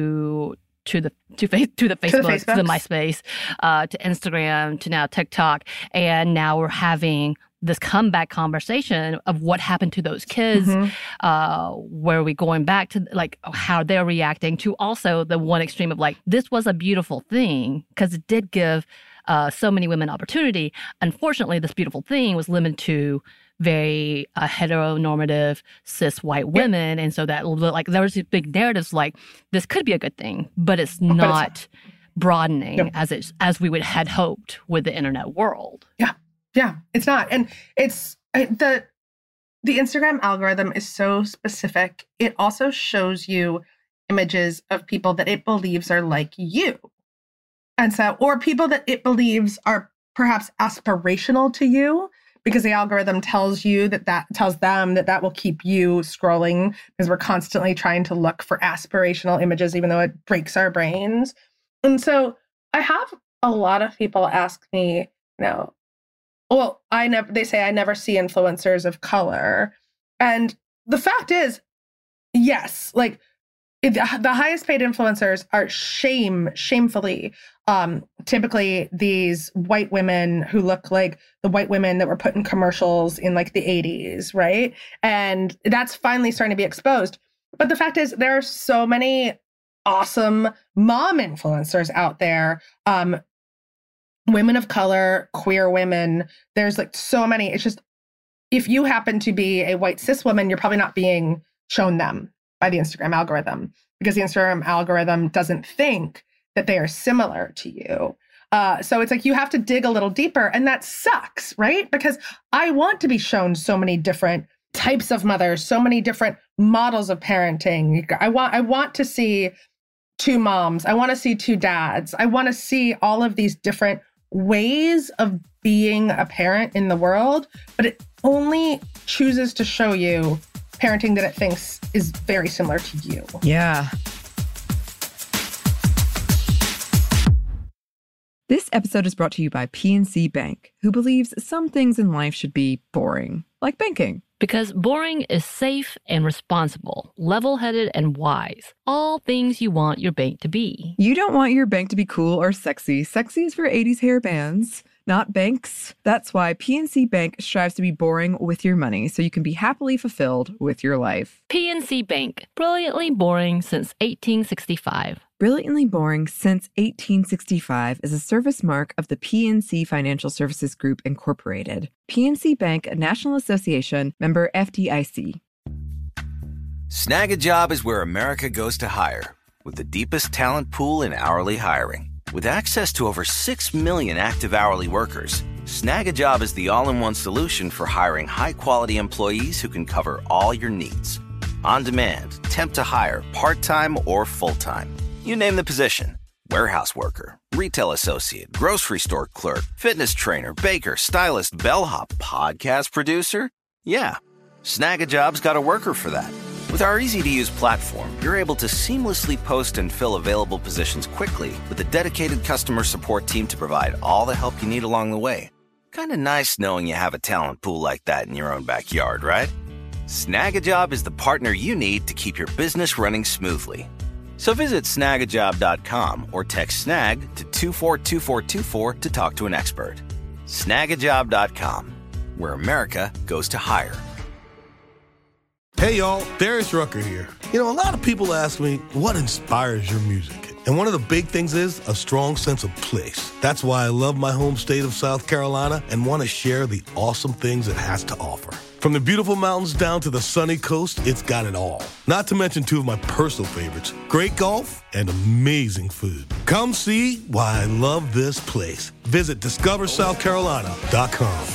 to to the to, fa- to the Facebook, to the, to the MySpace, uh, to Instagram, to now TikTok, and now we're having this comeback conversation of what happened to those kids. Mm-hmm. Uh, where are we going back to like how they're reacting to also the one extreme of like this was a beautiful thing because it did give uh, so many women opportunity. Unfortunately, this beautiful thing was limited to very uh, heteronormative cis white women, and so that like there was these big narratives like this could be a good thing, but it's not but it's broadening no. as it as we would had hoped with the internet world. Yeah, yeah, it's not, and it's the the Instagram algorithm is so specific. It also shows you images of people that it believes are like you, and so or people that it believes are perhaps aspirational to you. Because the algorithm tells you that that tells them that that will keep you scrolling because we're constantly trying to look for aspirational images, even though it breaks our brains. And so I have a lot of people ask me, you know, well, I never, they say I never see influencers of color. And the fact is, yes, like it, the highest paid influencers are shame, shamefully, um, typically these white women who look like the white women that were put in commercials in like the eighties, right? And that's finally starting to be exposed. But the fact is, there are so many awesome mom influencers out there, um, women of color, queer women. There's like so many. It's just, if you happen to be a white cis woman, you're probably not being shown them by the Instagram algorithm because the Instagram algorithm doesn't think that they are similar to you. Uh, so it's like you have to dig a little deeper, and that sucks, right? Because I want to be shown so many different types of mothers, so many different models of parenting. I want I want to see two moms. I want to see two dads. I want to see all of these different ways of being a parent in the world, but it only chooses to show you parenting that it thinks is very similar to you. Yeah. This episode is brought to you by P N C Bank, who believes some things in life should be boring, like banking. Because boring is safe and responsible, level-headed and wise. All things you want your bank to be. You don't want your bank to be cool or sexy. Sexy is for eighties hair bands, not banks. That's why P N C Bank strives to be boring with your money so you can be happily fulfilled with your life. P N C Bank, brilliantly boring since eighteen sixty-five. Brilliantly Boring Since eighteen sixty-five is a service mark of the P N C Financial Services Group, Incorporated. P N C Bank, a National Association, member F D I C. Snag a Job is where America goes to hire, with the deepest talent pool in hourly hiring. With access to over six million active hourly workers, Snag a Job is the all-in-one solution for hiring high-quality employees who can cover all your needs. On demand, temp to hire, part-time or full-time. You name the position. Warehouse worker, retail associate, grocery store clerk, fitness trainer, baker, stylist, bellhop, podcast producer. Yeah, Snag a Job's got a worker for that. With our easy-to-use platform, you're able to seamlessly post and fill available positions quickly with a dedicated customer support team to provide all the help you need along the way. Kind of nice knowing you have a talent pool like that in your own backyard, right? Snag a Job is the partner you need to keep your business running smoothly. So visit snag a job dot com or text snag to two four two four two four to talk to an expert. snag a job dot com, where America goes to hire. Hey y'all, Darius Rucker here. You know, a lot of people ask me, what inspires your music? And one of the big things is a strong sense of place. That's why I love my home state of South Carolina and want to share the awesome things it has to offer. From the beautiful mountains down to the sunny coast, it's got it all. Not to mention two of my personal favorites, great golf and amazing food. Come see why I love this place. Visit discover south carolina dot com.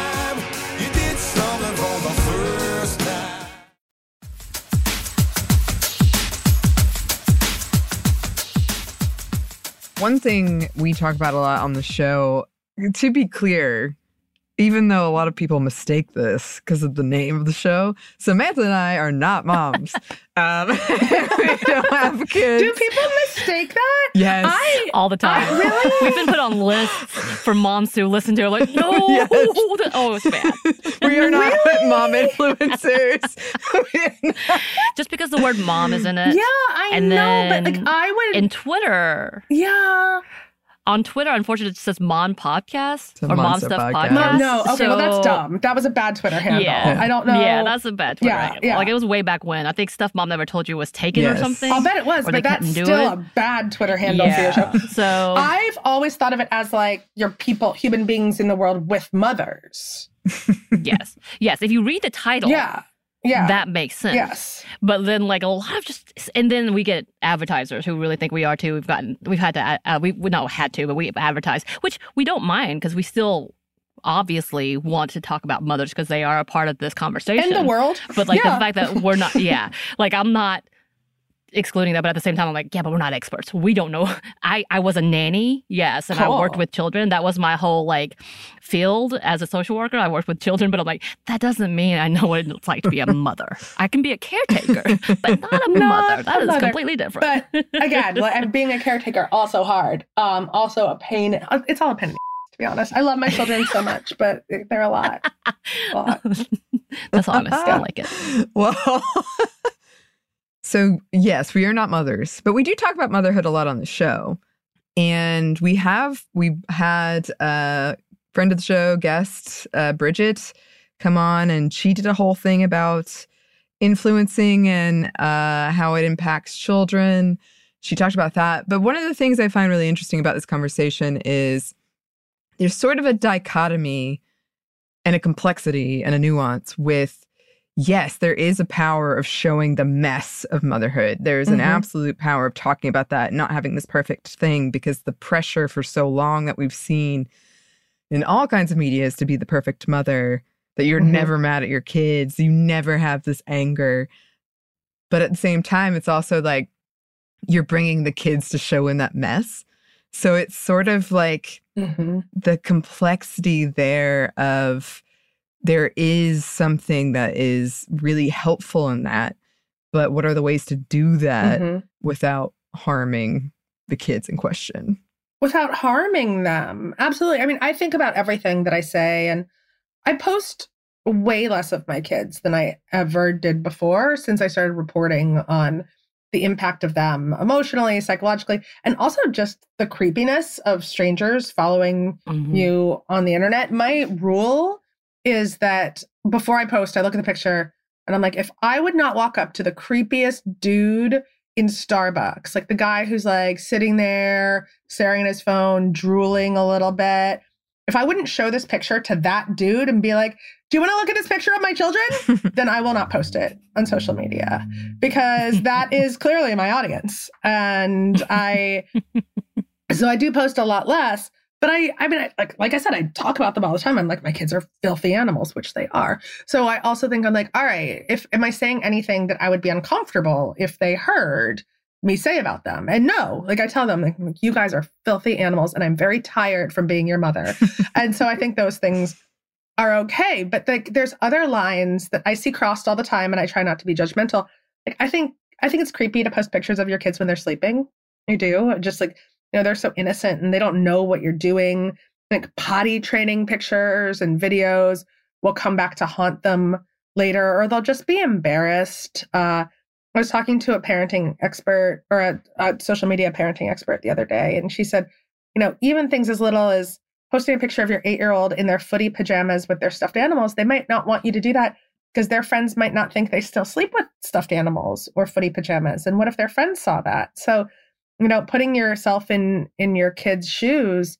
One thing we talk about a lot on the show, to be clear, even though a lot of people mistake this because of the name of the show, Samantha and I are not moms. um, we don't have kids. Do people mistake that? Yes. I, all the time. I, really? We've been put on lists for moms to listen to. Like, no. Yes. Oh, it's bad. We are not Really? mom influencers. Just because the word mom is in it. Yeah, I and know, then but like I would. in Twitter. Yeah. On Twitter, unfortunately, it says Mom Podcast It's a or Mom Monster Stuff Podcast. Podcast. No, no. Okay, well, that's So- dumb. That was a bad Twitter handle. Yeah. I don't know. Yeah, that's a bad Twitter Yeah, handle. yeah. Like, it was way back when. I think Stuff Mom Never Told You was taken Yes. or something. I'll bet it was, Or but they that's couldn't do still it. a bad Twitter handle for your Yeah. show. So I've always thought of it as like your people, human beings in the world with mothers. yes. Yes. If you read the title, Yeah. Yeah. that makes sense. Yes. But then, like, a lot of just, and then we get advertisers who really think we are too. We've gotten, we've had to, uh, we we not had to, but we advertise, which we don't mind because we still obviously want to talk about mothers because they are a part of this conversation. In the world. But like Yeah. the fact that we're not, yeah, like I'm not excluding that, but at the same time, I'm like, yeah, but we're not experts. We don't know. I, I was a nanny, yes, and Cool. I worked with children. That was my whole like field as a social worker. I worked with children, but I'm like, that doesn't mean I know what it's like to be a mother. I can be a caretaker, but not a Not mother. That a is mother. completely different. But again, like, and being a caretaker also hard. Um, also a pain. It's all a pain in the ass, to be honest. I love my children so much, but they're a lot. A lot. That's honest. I like it. Well, so yes, we are not mothers, but we do talk about motherhood a lot on the show. And we have, we had a friend of the show, guest, uh, Bridget, come on, and she did a whole thing about influencing and uh, how it impacts children. She talked about that. But one of the things I find really interesting about this conversation is there's sort of a dichotomy and a complexity and a nuance with yes, there is a power of showing the mess of motherhood. There's an Mhm. absolute power of talking about that and not having this perfect thing, because the pressure for so long that we've seen in all kinds of media is to be the perfect mother, that you're Mhm. never mad at your kids, you never have this anger. But at the same time, it's also like you're bringing the kids to show in that mess. So it's sort of like Mhm. the complexity there of there is something that is really helpful in that, but what are the ways to do that Mhm. without harming the kids in question? Without harming them. Absolutely. I mean, I think about everything that I say, and I post way less of my kids than I ever did before since I started reporting on the impact of them emotionally, psychologically, and also just the creepiness of strangers following Mhm. you on the internet. My rule is that before I post, I look at the picture and I'm like, if I would not walk up to the creepiest dude in Starbucks, like the guy who's like sitting there staring at his phone, drooling a little bit, if I wouldn't show this picture to that dude and be like, do you want to look at this picture of my children? Then I will not post it on social media, because that is clearly my audience. And I, so I do post a lot less, but I, I mean, I, like, like I said, I talk about them all the time. I'm like, my kids are filthy animals, which they are. So I also think I'm like, all right, if, am I saying anything that I would be uncomfortable if they heard me say about them? And no, like I tell them, like, you guys are filthy animals and I'm very tired from being your mother. And so I think those things are okay. But like, there's other lines that I see crossed all the time, and I try not to be judgmental. Like, I think, I think it's creepy to post pictures of your kids when they're sleeping. I do. Just like, you know, they're so innocent and they don't know what you're doing. Like potty training pictures and videos will come back to haunt them later, or they'll just be embarrassed. Uh, I was talking to a parenting expert, or a, a social media parenting expert the other day, and she said, you know, even things as little as posting a picture of your eight-year-old in their footy pajamas with their stuffed animals, they might not want you to do that because their friends might not think they still sleep with stuffed animals or footy pajamas. And what if their friends saw that? So, you know, putting yourself in in your kids' shoes.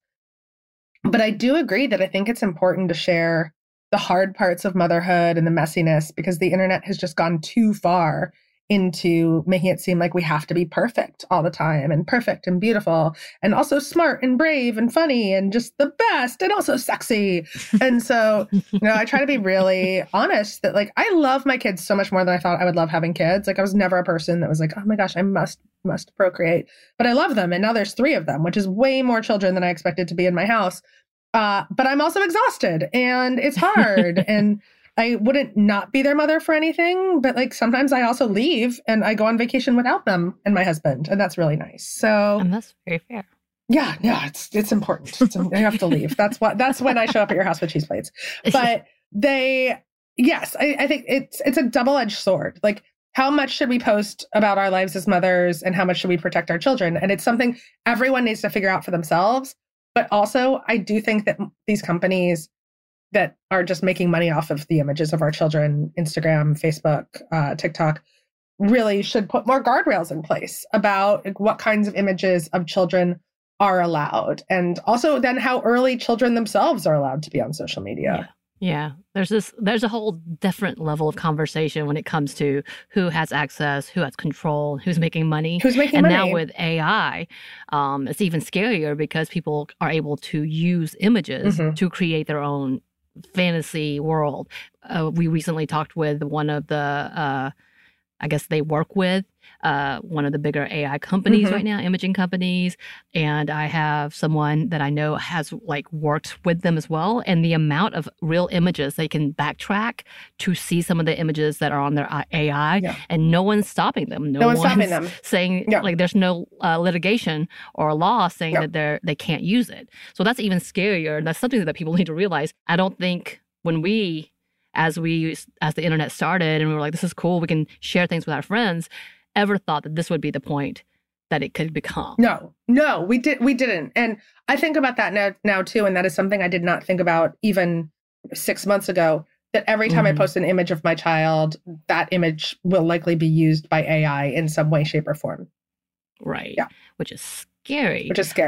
But I do agree that I think it's important to share the hard parts of motherhood and the messiness, because the internet has just gone too far into making it seem like we have to be perfect all the time, and perfect and beautiful, and also smart and brave and funny and just the best and also sexy. And so, you know, I try to be really honest that like, I love my kids so much more than I thought I would love having kids. Like I was never a person that was like, oh my gosh, I must, must procreate, but I love them. And now there's three of them, which is way more children than I expected to be in my house. Uh, but I'm also exhausted and it's hard. And I wouldn't not be their mother for anything, but like sometimes I also leave and I go on vacation without them and my husband, and that's really nice. So, And that's very fair. yeah, yeah, it's it's important. It's, I have to leave. That's what that's when I show up at your house with cheese plates. But they, yes, I, I think it's it's a double-edged sword. Like, how much should we post about our lives as mothers, and how much should we protect our children? And it's something everyone needs to figure out for themselves. But also, I do think that these companies that are just making money off of the images of our children, Instagram, Facebook, uh, TikTok, really should put more guardrails in place about like, what kinds of images of children are allowed. And also then how early children themselves are allowed to be on social media. Yeah. Yeah, there's this. There's a whole different level of conversation when it comes to who has access, who has control, who's making money. Who's making and money? now with A I, um, it's even scarier because people are able to use images Mhm. to create their own fantasy world. Uh, we recently talked with one of the, uh, I guess they work with uh, one of the bigger A I companies Mhm. right now, imaging companies. And I have someone that I know has like worked with them as well. And the amount of real images they can backtrack to see some of the images that are on their A I, Yeah. and no one's stopping them. No, No one's stopping them. saying Yeah. like there's no uh, litigation or law saying Yeah. that they're they can't use it. So that's even scarier. And that's something that people need to realize. I don't think when we as we as the internet started and we were like, this is cool, we can share things with our friends, ever thought that this would be the point that it could become. No, no, we did we didn't. And I think about that now now too. And that is something I did not think about even six months ago, that every time Mhm. I post an image of my child, that image will likely be used by A I in some way, shape, or form, Right. Yeah. Which is scary. which is scary.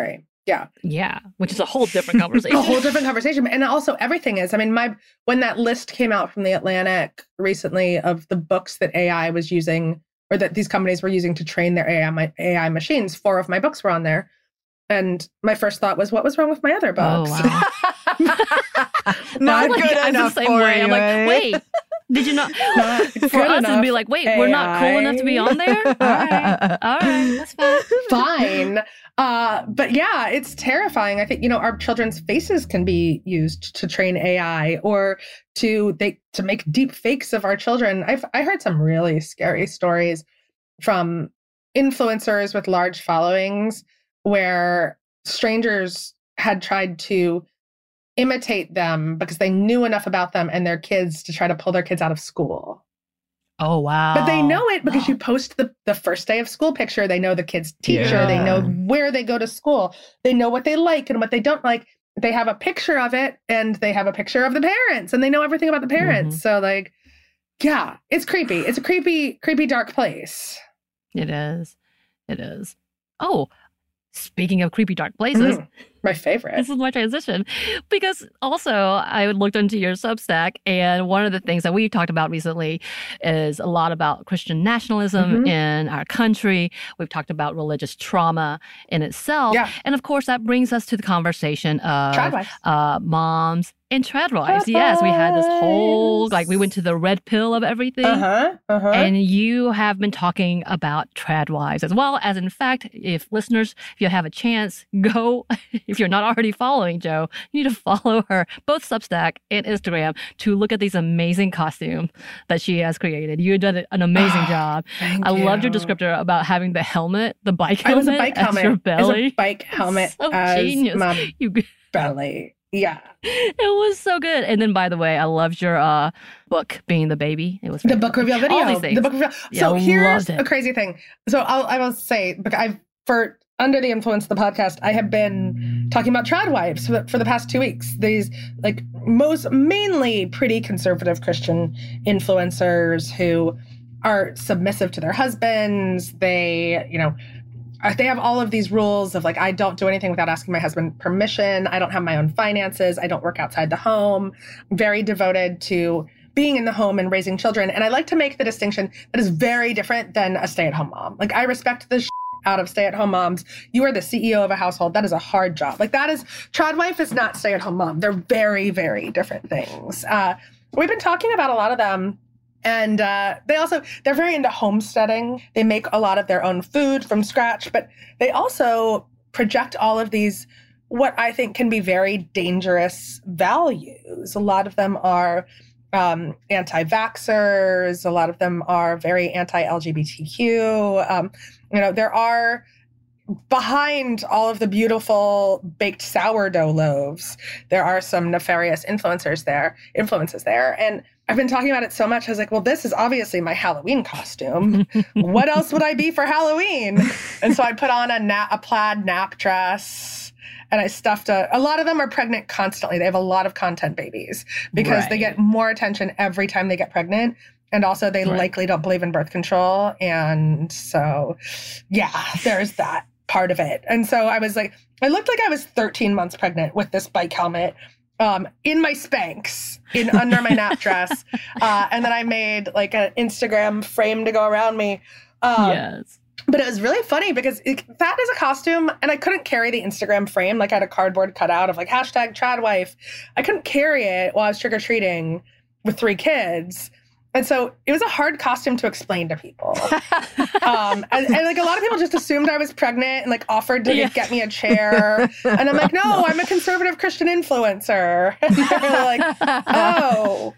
Yeah. Yeah, which is a whole different conversation. A whole different conversation. And also everything is, I mean, my when that list came out from the Atlantic recently of the books that A I was using, or that these companies were using to train their A I, my, A I machines, four of my books were on there. And my first thought was, what was wrong with my other books? Oh, wow. Not like, good I'm enough the same for way. you, I'm like, eh? wait, did you not? Not For good us, it'd be enough, like, wait, we're not cool A I. enough to be on there? All right. All right. That's fine. Fine. Uh, but yeah, it's terrifying. I think, you know, our children's faces can be used to train A I or to they to make deep fakes of our children. I've I heard some really scary stories from influencers with large followings where strangers had tried to imitate them because they knew enough about them and their kids to try to pull their kids out of school. Oh, wow. But they know it because you post the, the first day of school picture. They know the kid's teacher. Yeah. They know where they go to school. They know what they like and what they don't like. They have a picture of it and they have a picture of the parents and they know everything about the parents. Mm-hmm. So like, yeah, it's creepy. It's a creepy, creepy, dark place. It is. It is. Oh, speaking of creepy dark places, Mm, my favorite. this is my transition. Because also, I looked into your Substack, and one of the things that we talked about recently is a lot about Christian nationalism Mhm. in our country. We've talked about religious trauma in itself. Yeah. And of course, that brings us to the conversation of Tradwives. uh, moms and tradwives. Yes, we had this whole, like, we went to the red pill of everything. Uh-huh. Uh-huh. And you have been talking about tradwives as well as, in fact, if listeners, if you have a chance, go, if you're not already following Jo, you need to follow her, both Substack and Instagram, to look at these amazing costumes that she has created. You've done an amazing job. Thank I loved your you. descriptor about having the helmet, the bike I helmet, was a bike as helmet. your It was belly. a bike helmet So as genius. my You, belly. Yeah. it was so good. And then, by the way, I loved your uh, book, Being the Baby. It was The very book good. reveal video. All these things. The book reveal. Yeah, So I here's loved it. a crazy thing. So I'll, I will say, because I've, for Under the Influence, the podcast, I have been talking about tradwives for the, for the past two weeks. These, like, most, mainly pretty conservative Christian influencers who are submissive to their husbands. They, you know, uh, they have all of these rules of like, I don't do anything without asking my husband permission. I don't have my own finances. I don't work outside the home. I'm very devoted to being in the home and raising children. And I like to make the distinction that is very different than a stay-at-home mom. Like, I respect the shit out of stay-at-home moms. You are the C E O of a household. That is a hard job. Like, that is, tradwife is not stay-at-home mom. They're very, very different things. Uh, we've been talking about a lot of them. And uh, they also, they're very into homesteading. They make a lot of their own food from scratch, but they also project all of these, what I think can be very dangerous values. A lot of them are um, anti-vaxxers. A lot of them are very anti-L G B T Q. Um, you know, there are, behind all of the beautiful baked sourdough loaves, there are some nefarious influencers there, influences there. And I've been talking about it so much. I was like, well, this is obviously my Halloween costume. What else would I be for Halloween? And so I put on a, na- a plaid nap dress and I stuffed a, a lot of them are pregnant constantly. They have a lot of content babies because Right. they get more attention every time they get pregnant. And also they Right. likely don't believe in birth control. And so, yeah, there's that part of it. And so I was like, I looked like I was thirteen months pregnant with this bike helmet. Um, in my Spanx, in under my nap dress, uh, and then I made like an Instagram frame to go around me. Um, yes. But it was really funny because it, that is a costume, and I couldn't carry the Instagram frame. Like, I had a cardboard cutout of like hashtag tradwife. I couldn't carry it while I was trick or treating with three kids. And so it was a hard costume to explain to people. um, and, and like a lot of people just assumed I was pregnant and like offered to Yeah. get me a chair. And I'm like, no, I'm a conservative Christian influencer. And they're like, oh,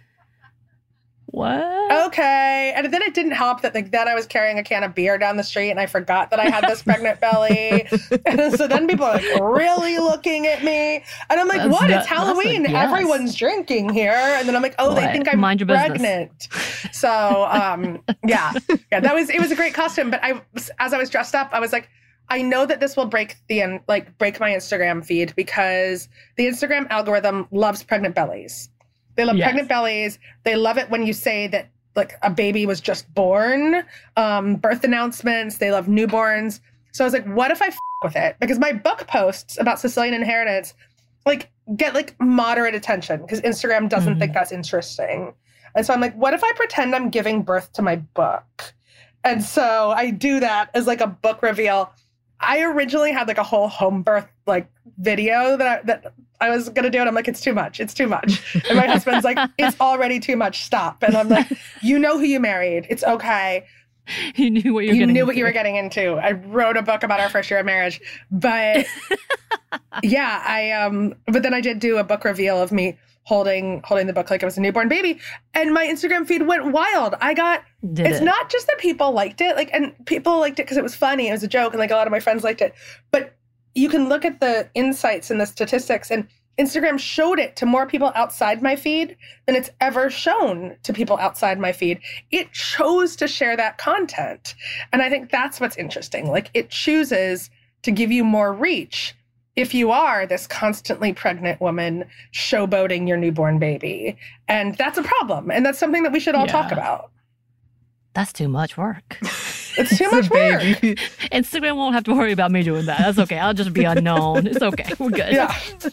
What? okay. And then it didn't help that like then I was carrying a can of beer down the street and I forgot that I had this pregnant belly. And so then people are like really looking at me. And I'm like, That's what? not- It's Halloween. that's a- yes. Everyone's drinking here. And then I'm like, oh, they What? think I'm Mind your business. pregnant. So um, yeah. Yeah, that was it was a great costume. But I as I was dressed up, I was like, I know that this will break the like break my Instagram feed because the Instagram algorithm loves pregnant bellies. They love Yes. pregnant bellies. They love it when you say that like a baby was just born. Um, birth announcements. They love newborns. So I was like, what if I f- with it because my book posts about Sicilian inheritance like get like moderate attention because Instagram doesn't mm-hmm. think that's interesting. And so I'm like, what if I pretend I'm giving birth to my book? And so I do that as like a book reveal. I originally had like a whole home birth like video that I, that I was going to do. And I'm like, it's too much. It's too much. And my husband's like, it's already too much. Stop. And I'm like, you know who you married. It's okay. You knew what you were you getting knew into. what you were getting into. I wrote a book about our first year of marriage. But yeah, I um but then I did do a book reveal of me holding holding the book like it was a newborn baby. And my Instagram feed went wild. I got did it's it? Not just that people liked it, like and people liked it because it was funny, it was a joke, and like a lot of my friends liked it. But you can look at the insights and the statistics, and Instagram showed it to more people outside my feed than it's ever shown to people outside my feed. It chose to share that content. And I think that's what's interesting. Like it chooses to give you more reach if you are this constantly pregnant woman showboating your newborn baby. And that's a problem. And that's something that we should all yeah. talk about. That's too much work. It's too much work. Instagram won't have to worry about me doing that. That's okay. I'll just be unknown. It's okay. We're good. Yeah.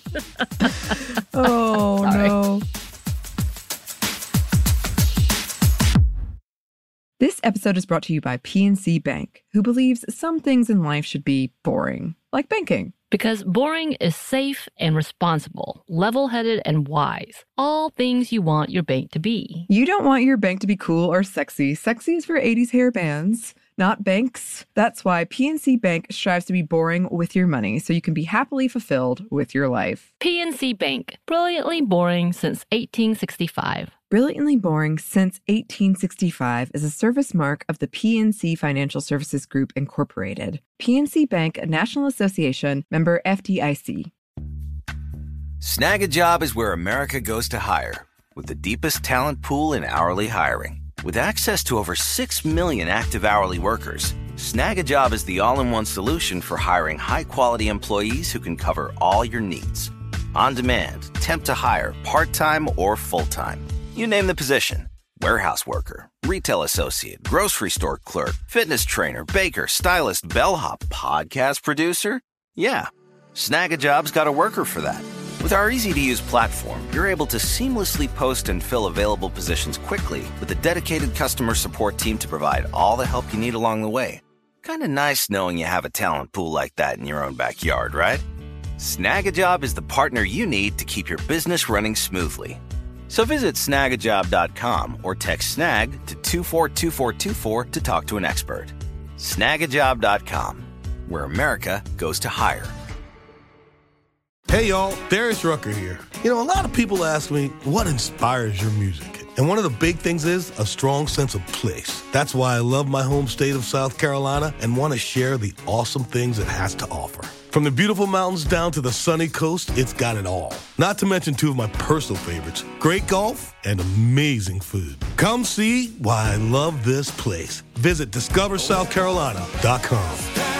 Oh, Sorry. no. This episode is brought to you by P N C Bank, who believes some things in life should be boring, like banking. Because boring is safe and responsible, level-headed and wise. All things you want your bank to be. You don't want your bank to be cool or sexy. Sexy is for eighties hair bands, not banks. That's why P N C Bank strives to be boring with your money so you can be happily fulfilled with your life. P N C Bank, brilliantly boring since eighteen sixty-five. Brilliantly Boring Since eighteen sixty-five is a service mark of the P N C Financial Services Group, Incorporated. P N C Bank, a National Association, member F D I C. Snag a Job is where America goes to hire, with the deepest talent pool in hourly hiring. With access to over six million active hourly workers, Snag a Job is the all-in-one solution for hiring high-quality employees who can cover all your needs. On demand, temp to hire, part-time or full-time. You name the position. Warehouse worker, retail associate, grocery store clerk, fitness trainer, baker, stylist, bellhop, podcast producer. Yeah, Snag a Job's got a worker for that. With our easy-to-use platform, you're able to seamlessly post and fill available positions quickly with a dedicated customer support team to provide all the help you need along the way. Kind of nice knowing you have a talent pool like that in your own backyard, right? Snag a Job is the partner you need to keep your business running smoothly. So visit snag a job dot com or text snag to two four two four two four to talk to an expert. snag a job dot com, where America goes to hire. Hey y'all, Darius Rucker here. You know, a lot of people ask me, what inspires your music? And one of the big things is a strong sense of place. That's why I love my home state of South Carolina and want to share the awesome things it has to offer. From the beautiful mountains down to the sunny coast, it's got it all. Not to mention two of my personal favorites, great golf and amazing food. Come see why I love this place. Visit discover south carolina dot com.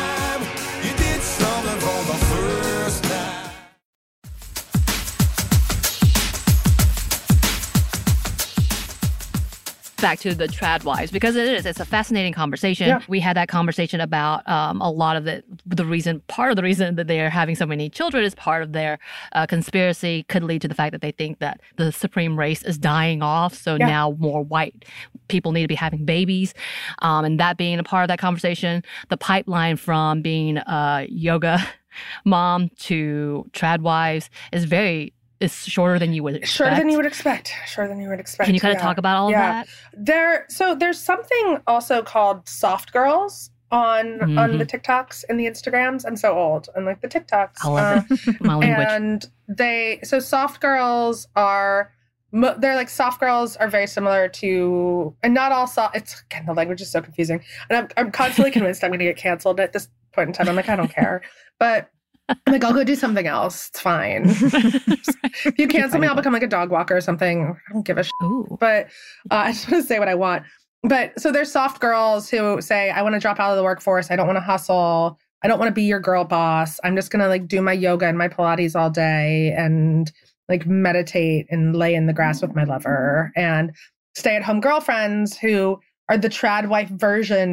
Back to the trad wives, because it is, it's a fascinating conversation. Yeah. We had that conversation about um, a lot of the, the reason, part of the reason that they are having so many children is part of their uh, conspiracy could lead to the fact that they think that the supreme race is dying off. So yeah. now more white people need to be having babies. Um, and that being a part of that conversation, the pipeline from being a yoga mom to trad wives is very Is shorter than you would expect. Shorter than you would expect. Shorter than you would expect. Can you kind of yeah. talk about all of yeah. that? There, so there's something also called soft girls on mm-hmm. on the TikToks and the Instagrams. I'm so old. I'm like the TikToks. I love uh, it. My language. And they, so soft girls are, they're like soft girls are very similar to, and not all soft. It's again, the language is so confusing, and I'm I'm constantly convinced I'm going to get canceled at this point in time. I'm like, I don't care, but. I'm like, I'll go do something else. It's fine. If you cancel me, I'll become like a dog walker or something. I don't give a shit. Ooh. But uh, I just want to say what I want. But so there's soft girls who say, I want to drop out of the workforce. I don't want to hustle. I don't want to be your girl boss. I'm just going to like do my yoga and my Pilates all day and like meditate and lay in the grass with my lover, and stay at home girlfriends who are the trad wife version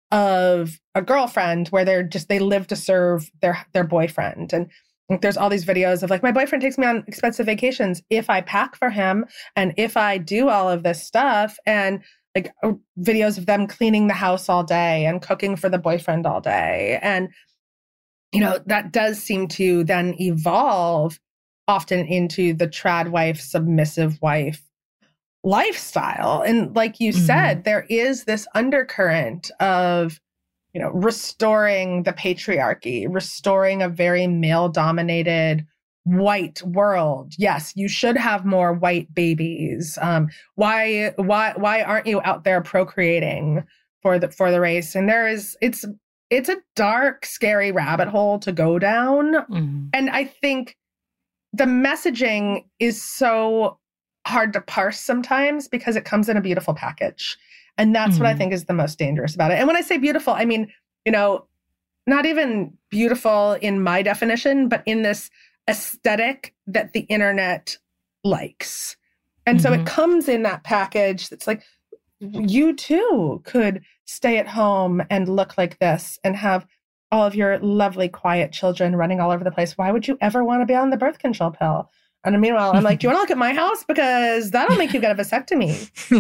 of a girlfriend where they're just, they live to serve their, their boyfriend. And like, there's all these videos of like, my boyfriend takes me on expensive vacations if I pack for him and if I do all of this stuff, and like uh, videos of them cleaning the house all day and cooking for the boyfriend all day. And, you know, that does seem to then evolve often into the trad wife, submissive wife lifestyle. And like you mm-hmm. said, there is this undercurrent of, you know, restoring the patriarchy, restoring a very male dominated white world. Yes, you should have more white babies. Um, why, why, why aren't you out there procreating for the, for the race? And there is, it's, it's a dark, scary rabbit hole to go down. Mm-hmm. And I think the messaging is so hard to parse sometimes because it comes in a beautiful package. And that's mm-hmm. what I think is the most dangerous about it. And when I say beautiful, I mean, you know, not even beautiful in my definition, but in this aesthetic that the internet likes. And mm-hmm. so it comes in that package that's like, you too could stay at home and look like this and have all of your lovely, quiet children running all over the place. Why would you ever want to be on the birth control pill? And meanwhile, I'm like, do you want to look at my house? Because that'll make you get a vasectomy.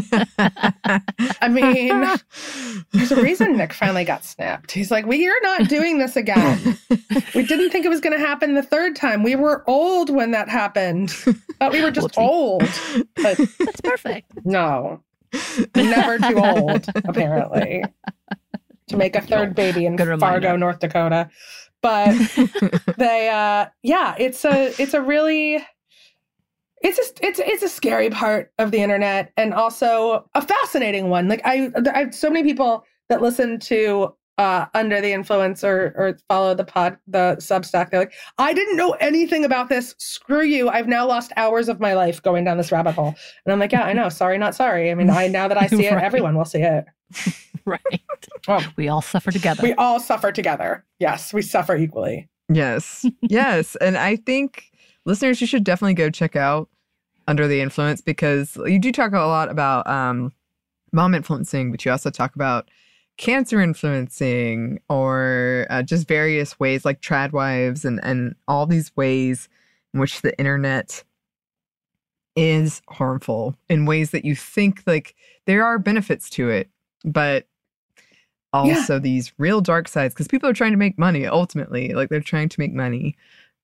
I mean, there's a reason Nick finally got snapped. He's like, we're not doing this again. We didn't think it was going to happen the third time. We were old when that happened. Thought we were just Whoopsie. old. But that's perfect. No, never too old, apparently, to make a third baby in Fargo, North Dakota. But they, uh, yeah, it's a, it's a really... It's a, it's it's a scary part of the internet, and also a fascinating one. Like I, I have so many people that listen to uh, Under the Influence or or follow the pod, the Substack. They're like, I didn't know anything about this. Screw you! I've now lost hours of my life going down this rabbit hole. And I'm like, yeah, I know. Sorry, not sorry. I mean, I now that I see it, right. Everyone will see it. Right. Well, we all suffer together. We all suffer together. Yes, we suffer equally. Yes, yes, and I think listeners, you should definitely go check out Under the Influence, because you do talk a lot about um, mom influencing, but you also talk about cancer influencing, or uh, just various ways like trad wives and, and all these ways in which the internet is harmful in ways that you think like there are benefits to it, but also yeah. these real dark sides, because people are trying to make money ultimately. Like they're trying to make money.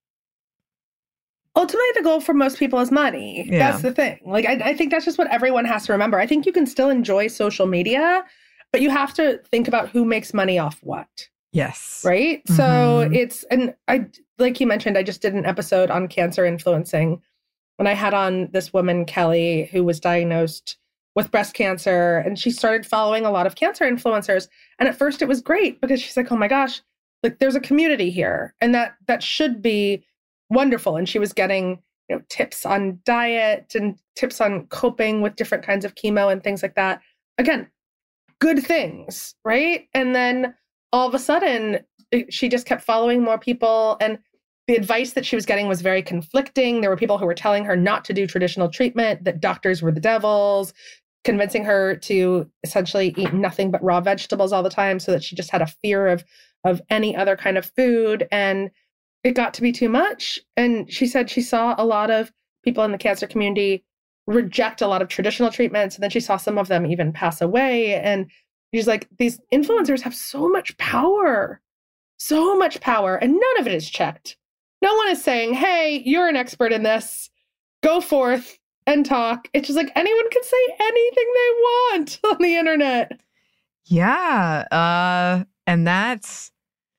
Ultimately, the goal for most people is money. Yeah. That's the thing. Like, I, I think that's just what everyone has to remember. I think you can still enjoy social media, but you have to think about who makes money off what. Yes. Right? Mm-hmm. So it's, and I, like you mentioned, I just did an episode on cancer influencing when I had on this woman, Kelly, who was diagnosed with breast cancer, and she started following a lot of cancer influencers. And at first it was great because she's like, oh my gosh, like there's a community here, and that that should be wonderful. And she was getting, you know, tips on diet and tips on coping with different kinds of chemo and things like that. Again, good things, right? And then all of a sudden, she just kept following more people, and the advice that she was getting was very conflicting. There were people who were telling her not to do traditional treatment, that doctors were the devils, convincing her to essentially eat nothing but raw vegetables all the time so that she just had a fear of, of any other kind of food. And it got to be too much. And she said she saw a lot of people in the cancer community reject a lot of traditional treatments. And then she saw some of them even pass away. And she's like, these influencers have so much power, so much power, and none of it is checked. No one is saying, hey, you're an expert in this. Go forth and talk. It's just like anyone can say anything they want on the internet. Yeah. Uh, and that's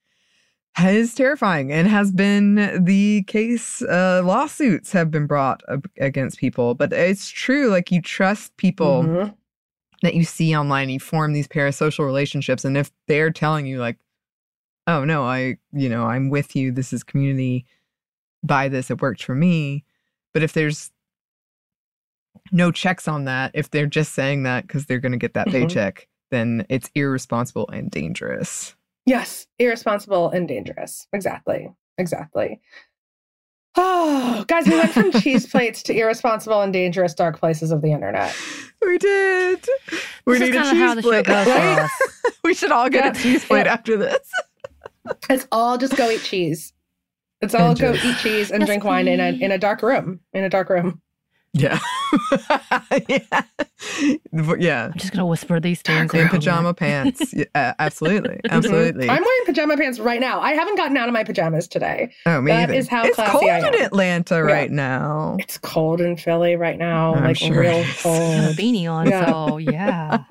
is terrifying, and has been the case. Uh, lawsuits have been brought against people, but it's true. Like, you trust people mm-hmm. that you see online, you form these parasocial relationships. And if they're telling you like, oh no, I, you know, I'm with you, this is community, buy this, it worked for me. But if there's no checks on that, if they're just saying that because they're going to get that mm-hmm. paycheck, then it's irresponsible and dangerous. Yes, irresponsible and dangerous. Exactly. Exactly. Oh, guys, we went from cheese plates to irresponsible and dangerous dark places of the internet. We did. We This need is a kinda how cheese the show plate. goes for right? us. We should all get Yeah. a cheese plate Yeah. after this. It's all just go eat cheese. It's all And go drink. eat cheese and Yes, drink wine in a please. in a dark room. In a dark room. Yeah. yeah. Yeah. I'm just gonna whisper these things In in pajama pants. Yeah, uh, absolutely. Absolutely. I'm wearing pajama pants right now. I haven't gotten out of my pajamas today. Oh, me That either. is how it's classy cold I am. in Atlanta Yeah. right now. It's cold in Philly right now, I'm like sure real it is. I have a cold. beanie on, Yeah. so yeah.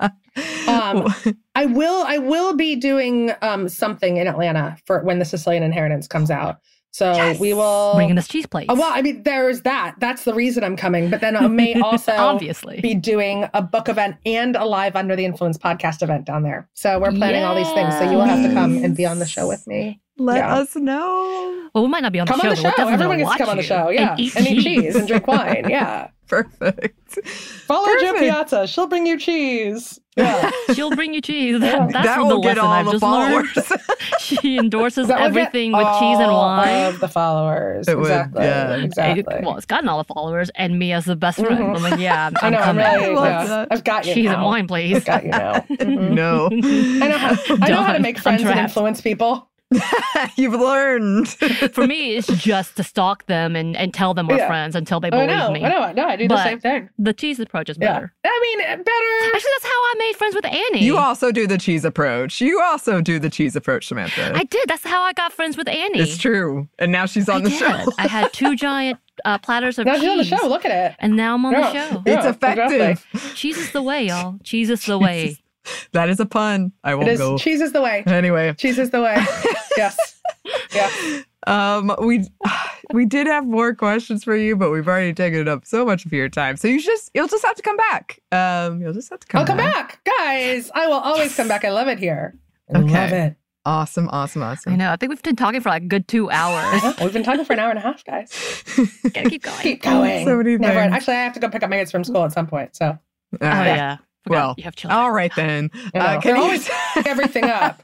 Um, I will I will be doing um something in Atlanta for when the Sicilian Inheritance comes out. So Yes. we will Bringing us cheese plates. Oh, well, I mean, there's that. That's the reason I'm coming. But then I may also Obviously. be doing a book event and a live Under the Influence podcast event down there. So we're planning all these things. So you will have to come and be on the show with me. Let Yeah. us know. Well, we might not be on the Come show. on the but we're show. definitely Everyone gonna gets to come on the watch show. you Yeah. and eat And eat cheese. cheese and drink wine. Yeah. Perfect. Follow Jo Perfect. Piazza. She'll bring you cheese. Yeah. She'll bring you cheese. That, that's that the will get lesson all I've the just followers. learned. She endorses That will get everything with cheese and all wine. of the followers. It would, exactly. yeah. Exactly. It- well, it's gotten all the followers and me as the best friend. Mhm. I'm like, yeah, I'm, I know. I'm coming. really. I love Yeah. that. I've got you Cheese now. and wine, please. I've got you now. Mhm. No. I know how. I know how to Done. make friends I'm and trapped. influence people. You've learned. For me, it's just to stalk them and, and tell them we're Yeah. friends until they I believe know. me. I know. No, I do the But same thing. The cheese approach is Yeah. better. I mean, better. Actually, that's how I made friends with Annie. You also do the cheese approach. You also do the cheese approach, Samantha. I did. That's how I got friends with Annie. It's true. And now she's on I the did. show. I had two giant uh, platters of Now cheese. she's on the show. Look at it. And now I'm on Yeah. the show. It's Yeah, effective. Cheese is the way, y'all. Cheese is the way. That is a pun. I It won't is. go. Cheese is the way. Anyway, Cheese is the way. Yes. Yeah. um, we we did have more questions for you, but we've already taken up so much of your time. So you just you'll just have to come back. Um, you'll just have to come. I'll come back, guys. I will always come back. I love it here. I Okay. love it. Awesome, awesome, I awesome. know. I think we've been talking for like a good two hours. Yeah, we've been talking for an hour and a half, guys. Gotta keep going. Keep going. So many Never. things. Actually, I have to go pick up my kids from school at some point. So All Oh, right. yeah. Forgot Well, you have children. all right then. you know, Uh, can they're you always picking everything up.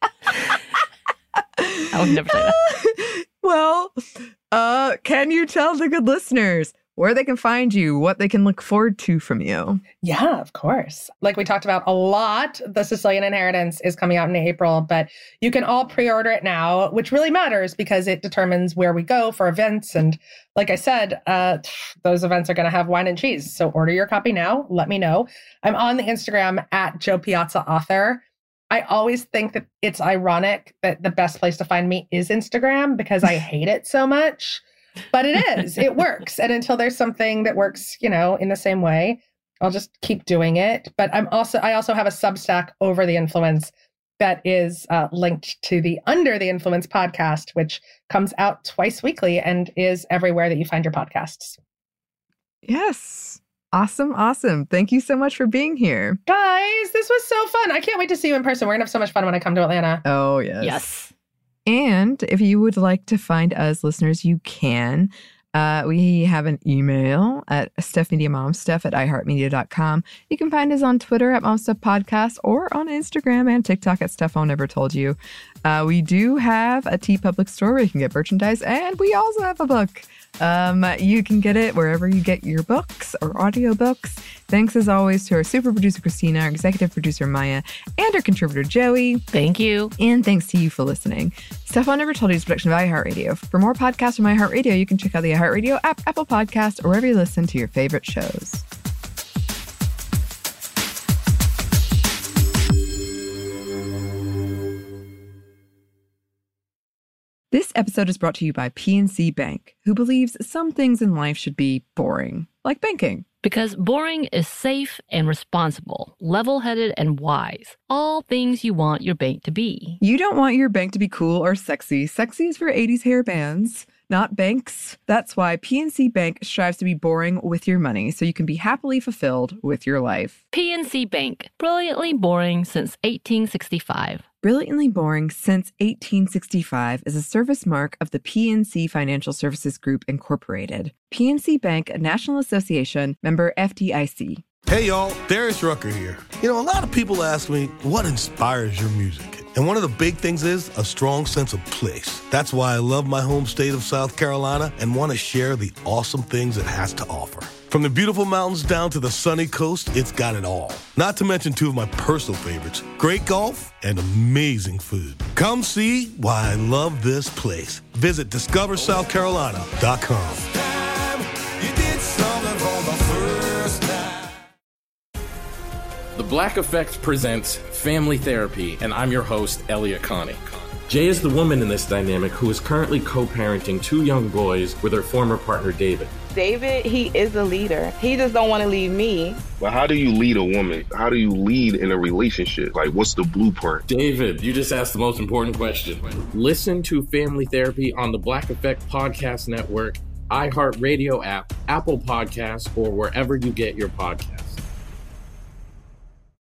I would never say that. well, uh, can you tell the good listeners where they can find you, what they can look forward to from you? Yeah, of course. Like we talked about a lot, the Sicilian Inheritance is coming out in April, but you can all pre-order it now, which really matters because it determines where we go for events. And like I said, uh, those events are going to have wine and cheese. So order your copy now. Let me know. I'm on the Instagram at Jo Piazza Author. I always think that it's ironic that the best place to find me is Instagram because I hate it so much. But it is. It works. And until there's something that works, you know, in the same way, I'll just keep doing it. But I'm also, I also have a Substack, Over the Influence, that is uh, linked to the Under the Influence podcast, which comes out twice weekly and is everywhere that you find your podcasts. Yes. Awesome, awesome. Thank you so much for being here. Guys, this was so fun. I can't wait to see you in person. We're going to have so much fun when I come to Atlanta. Oh, yes. Yes. And if you would like to find us, listeners, you can. Uh, we have an email at Steph Media Mom, Steph at i heart media dot com. You can find us on Twitter at Mom Stuff Podcast or on Instagram and TikTok at Steph I Never Told You. Uh, we do have a TeePublic store where you can get merchandise, and we also have a book. Um, you can get it wherever you get your books or audiobooks. Thanks as always to our super producer, Christina, our executive producer, Maya, and our contributor, Joey. Thank you. And thanks to you for listening. Stuff I Never Told You is a production of iHeartRadio. For more podcasts from iHeartRadio, you can check out the iHeartRadio app, Apple Podcasts, or wherever you listen to your favorite shows. This episode is brought to you by P N C Bank, who believes some things in life should be boring, like banking. Because boring is safe and responsible, level-headed and wise. All things you want your bank to be. You don't want your bank to be cool or sexy. Sexy is for eighties hair bands, not banks. That's why P N C Bank strives to be boring with your money so you can be happily fulfilled with your life. P N C Bank, brilliantly boring since eighteen sixty-five. Brilliantly Boring Since eighteen sixty-five is a service mark of the P N C Financial Services Group, Incorporated. P N C Bank, a National Association, member F D I C. Hey, y'all, Darius Rucker here. You know, a lot of people ask me, what inspires your music? And one of the big things is a strong sense of place. That's why I love my home state of South Carolina and want to share the awesome things it has to offer. From the beautiful mountains down to the sunny coast, it's got it all. Not to mention two of my personal favorites, great golf and amazing food. Come see why I love this place. Visit discover south carolina dot com. The Black Effect presents Family Therapy, and I'm your host, Elliot Connie. Jay is the woman in this dynamic who is currently co-parenting two young boys with her former partner, David. David, he is a leader. He just don't want to leave me. But how do you lead a woman? How do you lead in a relationship? Like, what's the blueprint? David, you just asked the most important question. Listen to Family Therapy on the Black Effect Podcast Network, iHeartRadio app, Apple Podcasts, or wherever you get your podcasts.